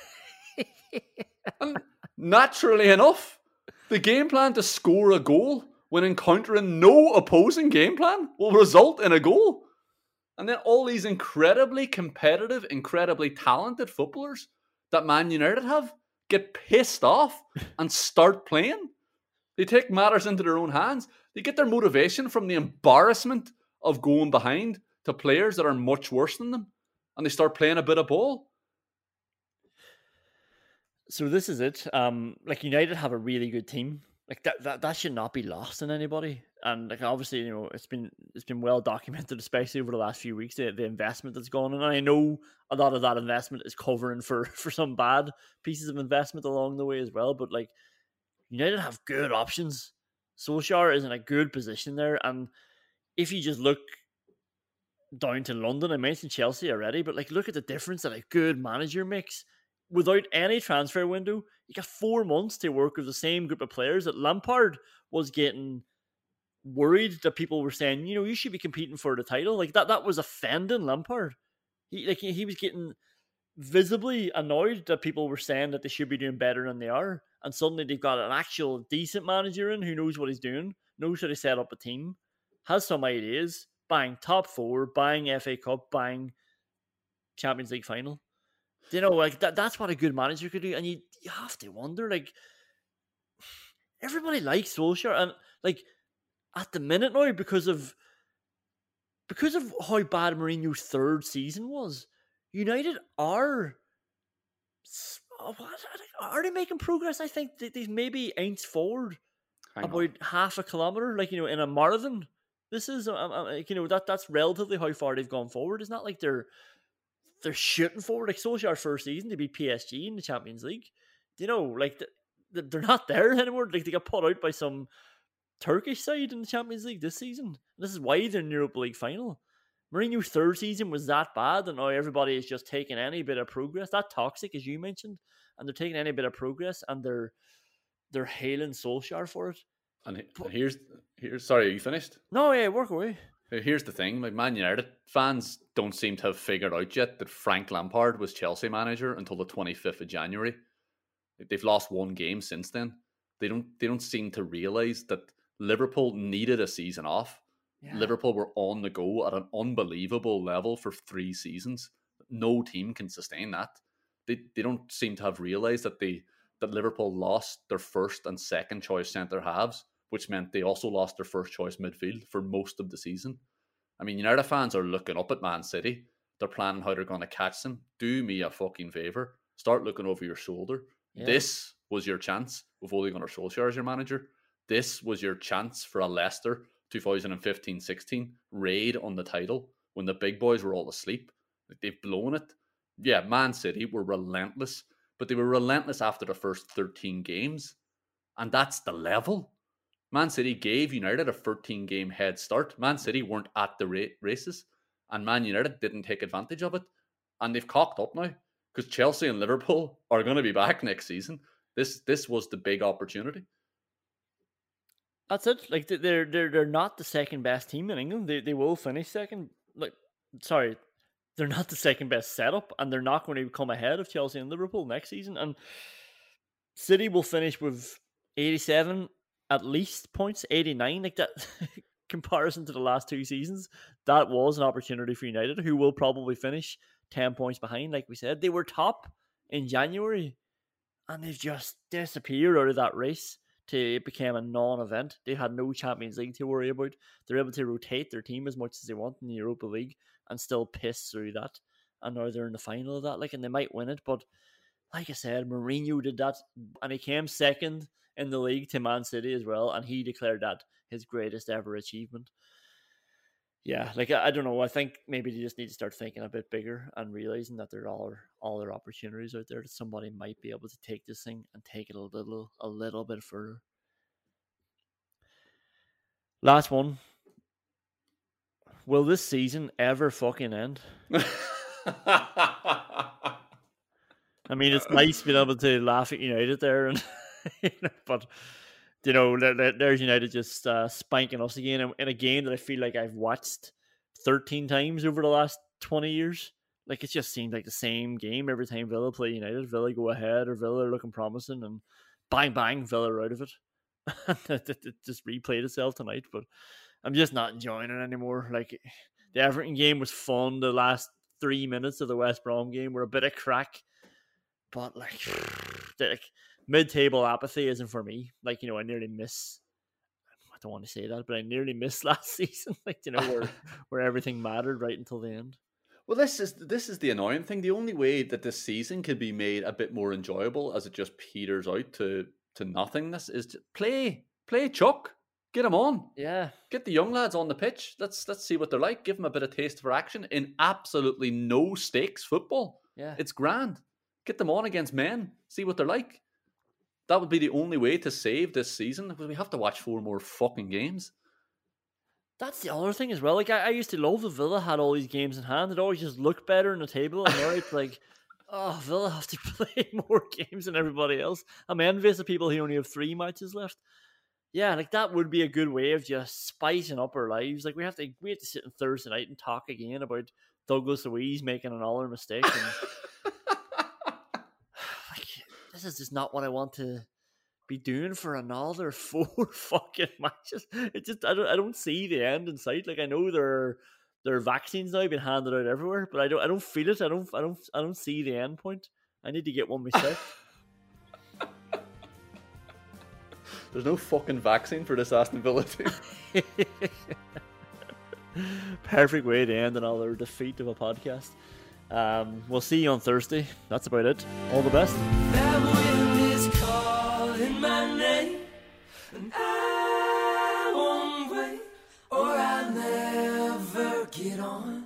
[SPEAKER 5] And naturally enough, the game plan to score a goal when encountering no opposing game plan will result in a goal. And then all these incredibly competitive, incredibly talented footballers that Man United have get pissed off and start playing. They take matters into their own hands. They get their motivation from the embarrassment of going behind to players that are much worse than them. And they start playing a bit of ball.
[SPEAKER 8] So this is it. Like United have a really good team. Like that should not be lost on anybody. And like obviously, you know, it's been well documented, especially over the last few weeks, the investment that's gone on. And I know a lot of that investment is covering for some bad pieces of investment along the way as well. But like United have good options. Solskjaer is in a good position there. And if you just look down to London, I mentioned Chelsea already, but like look at the difference that a good manager makes. Without any transfer window, you got 4 months to work with the same group of players that Lampard was getting worried that people were saying, you know, you should be competing for the title. Like that was offending Lampard. He was getting visibly annoyed that people were saying that they should be doing better than they are. And suddenly they've got an actual decent manager in who knows what he's doing, knows how to set up a team, has some ideas, bang, top 4, bang, FA Cup, bang, Champions League final. You know, like that's what a good manager could do. And you have to wonder, like, everybody likes Solskjaer. And like at the minute now, because of how bad Mourinho's third season was, United are they making progress? I think they've maybe inched forward about half a kilometre, like, you know, in a marathon. This is, you know, that's relatively how far they've gone forward. It's not like they're shooting forward. Like Solskjaer's first season to beat PSG in the Champions League. You know, like they're not there anymore. Like they got put out by some Turkish side in the Champions League this season. This is why they're in the Europa League final. Mourinho's third season was that bad, and now everybody is just taking any bit of progress. That toxic, as you mentioned, and they're taking any bit of progress, and they're hailing Solskjaer for it.
[SPEAKER 5] And here's sorry, are you finished?
[SPEAKER 8] No, yeah, work away.
[SPEAKER 5] Here's the thing, like Man United fans don't seem to have figured out yet that Frank Lampard was Chelsea manager until the 25th of January. Like, they've lost one game since then. They don't seem to realise that Liverpool needed a season off. Yeah. Liverpool were on the go at an unbelievable level for 3 seasons. No team can sustain that. They don't seem to have realised that Liverpool lost their first and second choice centre halves, which meant they also lost their first choice midfield for most of the season. I mean, United fans are looking up at Man City. They're planning how they're going to catch them. Do me a fucking favour. Start looking over your shoulder. Yeah. This was your chance with Ole Gunnar Solskjaer as your manager. This was your chance for a Leicester 2015-16 raid on the title when the big boys were all asleep. Like, they've blown it. Yeah, Man City were relentless, but they were relentless after the first 13 games. And that's the level. Man City gave United a 13-game head start. Man City weren't at the races, and Man United didn't take advantage of it. And they've cocked up now, because Chelsea and Liverpool are going to be back next season. This was the big opportunity.
[SPEAKER 8] That's it. Like they're not the second best team in England. They will finish second. Like, sorry, they're not the second best setup, and they're not going to come ahead of Chelsea and Liverpool next season. And City will finish with 87 at least points, 89. Like that comparison to the last 2 seasons, that was an opportunity for United, who will probably finish 10 points behind. Like we said, they were top in January, and they've just disappeared out of that race. It became a non-event. They had no Champions League to worry about. They're able to rotate their team as much as they want in the Europa League and still piss through that. And now they're in the final of that, and they might win it. But like I said, Mourinho did that, and he came second in the league to Man City as well, and he declared that his greatest ever achievement. Yeah, like I don't know. I think maybe they just need to start thinking a bit bigger and realizing that there are other opportunities out there that somebody might be able to take this thing and take it a little bit further. Last one. Will this season ever fucking end? I mean, it's nice being able to laugh at United there, and but there's United just spanking us again in a game that I feel like I've watched 13 times over the last 20 years. Like, it just seemed like the same game every time Villa play United. Villa go ahead, or Villa are looking promising, and bang, bang, Villa are out of it. It just replayed itself tonight, but I'm just not enjoying it anymore. Like, the Everton game was fun. The last 3 minutes of the West Brom game were a bit of crack, but like mid-table apathy isn't for me. Like, I nearly miss. I don't want to say that, but I nearly missed last season. Like, where everything mattered right until the end.
[SPEAKER 5] Well, this is the annoying thing. The only way that this season could be made a bit more enjoyable, as it just peters out to nothingness, is to play Chuck. Get them on.
[SPEAKER 8] Yeah.
[SPEAKER 5] Get the young lads on the pitch. Let's see what they're like. Give them a bit of taste for action in absolutely no stakes football.
[SPEAKER 8] Yeah.
[SPEAKER 5] It's grand. Get them on against men. See what they're like. That would be the only way to save this season, because we have to watch 4 more fucking games.
[SPEAKER 8] That's the other thing as well. Like, I used to love that Villa had all these games in hand. It always just looked better on the table. And now it's like, oh, Villa have to play more games than everybody else. I'm envious of people who only have 3 matches left. Yeah, like, that would be a good way of just spicing up our lives. Like, we have to sit on Thursday night and talk again about Douglas Luiz making another mistake. And like, this is just not what I want to be doing for another 4 fucking matches. It just I don't see the end in sight. Like, I know there are vaccines now being handed out everywhere, but I don't feel it. I don't see the end point. I need to get one myself.
[SPEAKER 5] There's no fucking vaccine for this Aston Villa team.
[SPEAKER 8] Perfect way to end another defeat of a podcast. We'll see you on Thursday. That's about it. All the best.
[SPEAKER 7] That wind is calling my name, and I won't wait, or I'll never get on.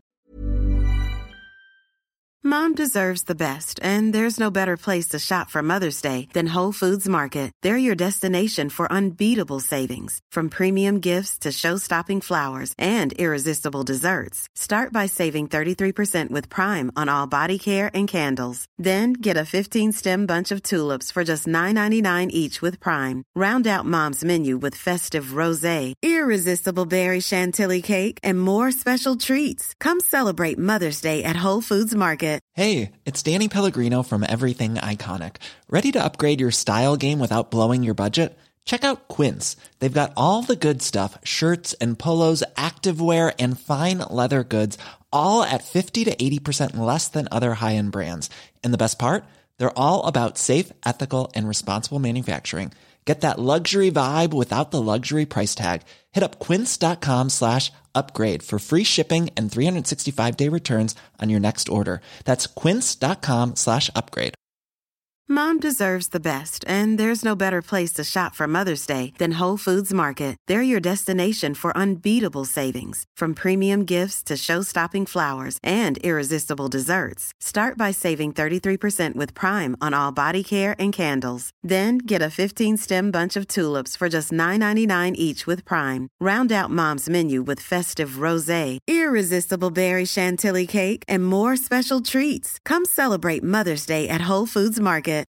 [SPEAKER 11] Mom deserves the best, and there's no better place to shop for Mother's Day than Whole Foods Market. They're your destination for unbeatable savings, from premium gifts to show-stopping flowers and irresistible desserts. Start by saving 33% with Prime on all body care and candles. Then get a 15-stem bunch of tulips for just $9.99 each with Prime. Round out Mom's menu with festive rosé, irresistible berry chantilly cake, and more special treats. Come celebrate Mother's Day at Whole Foods Market.
[SPEAKER 12] Hey, it's Danny Pellegrino from Everything Iconic. Ready to upgrade your style game without blowing your budget? Check out Quince. They've got all the good stuff, shirts and polos, activewear, and fine leather goods, all at 50 to 80% less than other high-end brands. And the best part? They're all about safe, ethical, and responsible manufacturing. Get that luxury vibe without the luxury price tag. Hit up quince.com/upgrade for free shipping and 365-day returns on your next order. That's quince.com/upgrade.
[SPEAKER 11] Mom deserves the best, and there's no better place to shop for Mother's Day than Whole Foods Market. They're your destination for unbeatable savings, from premium gifts to show-stopping flowers and irresistible desserts. Start by saving 33% with Prime on all body care and candles. Then get a 15-stem bunch of tulips for just $9.99 each with Prime. Round out Mom's menu with festive rosé, irresistible berry chantilly cake, and more special treats. Come celebrate Mother's Day at Whole Foods Market.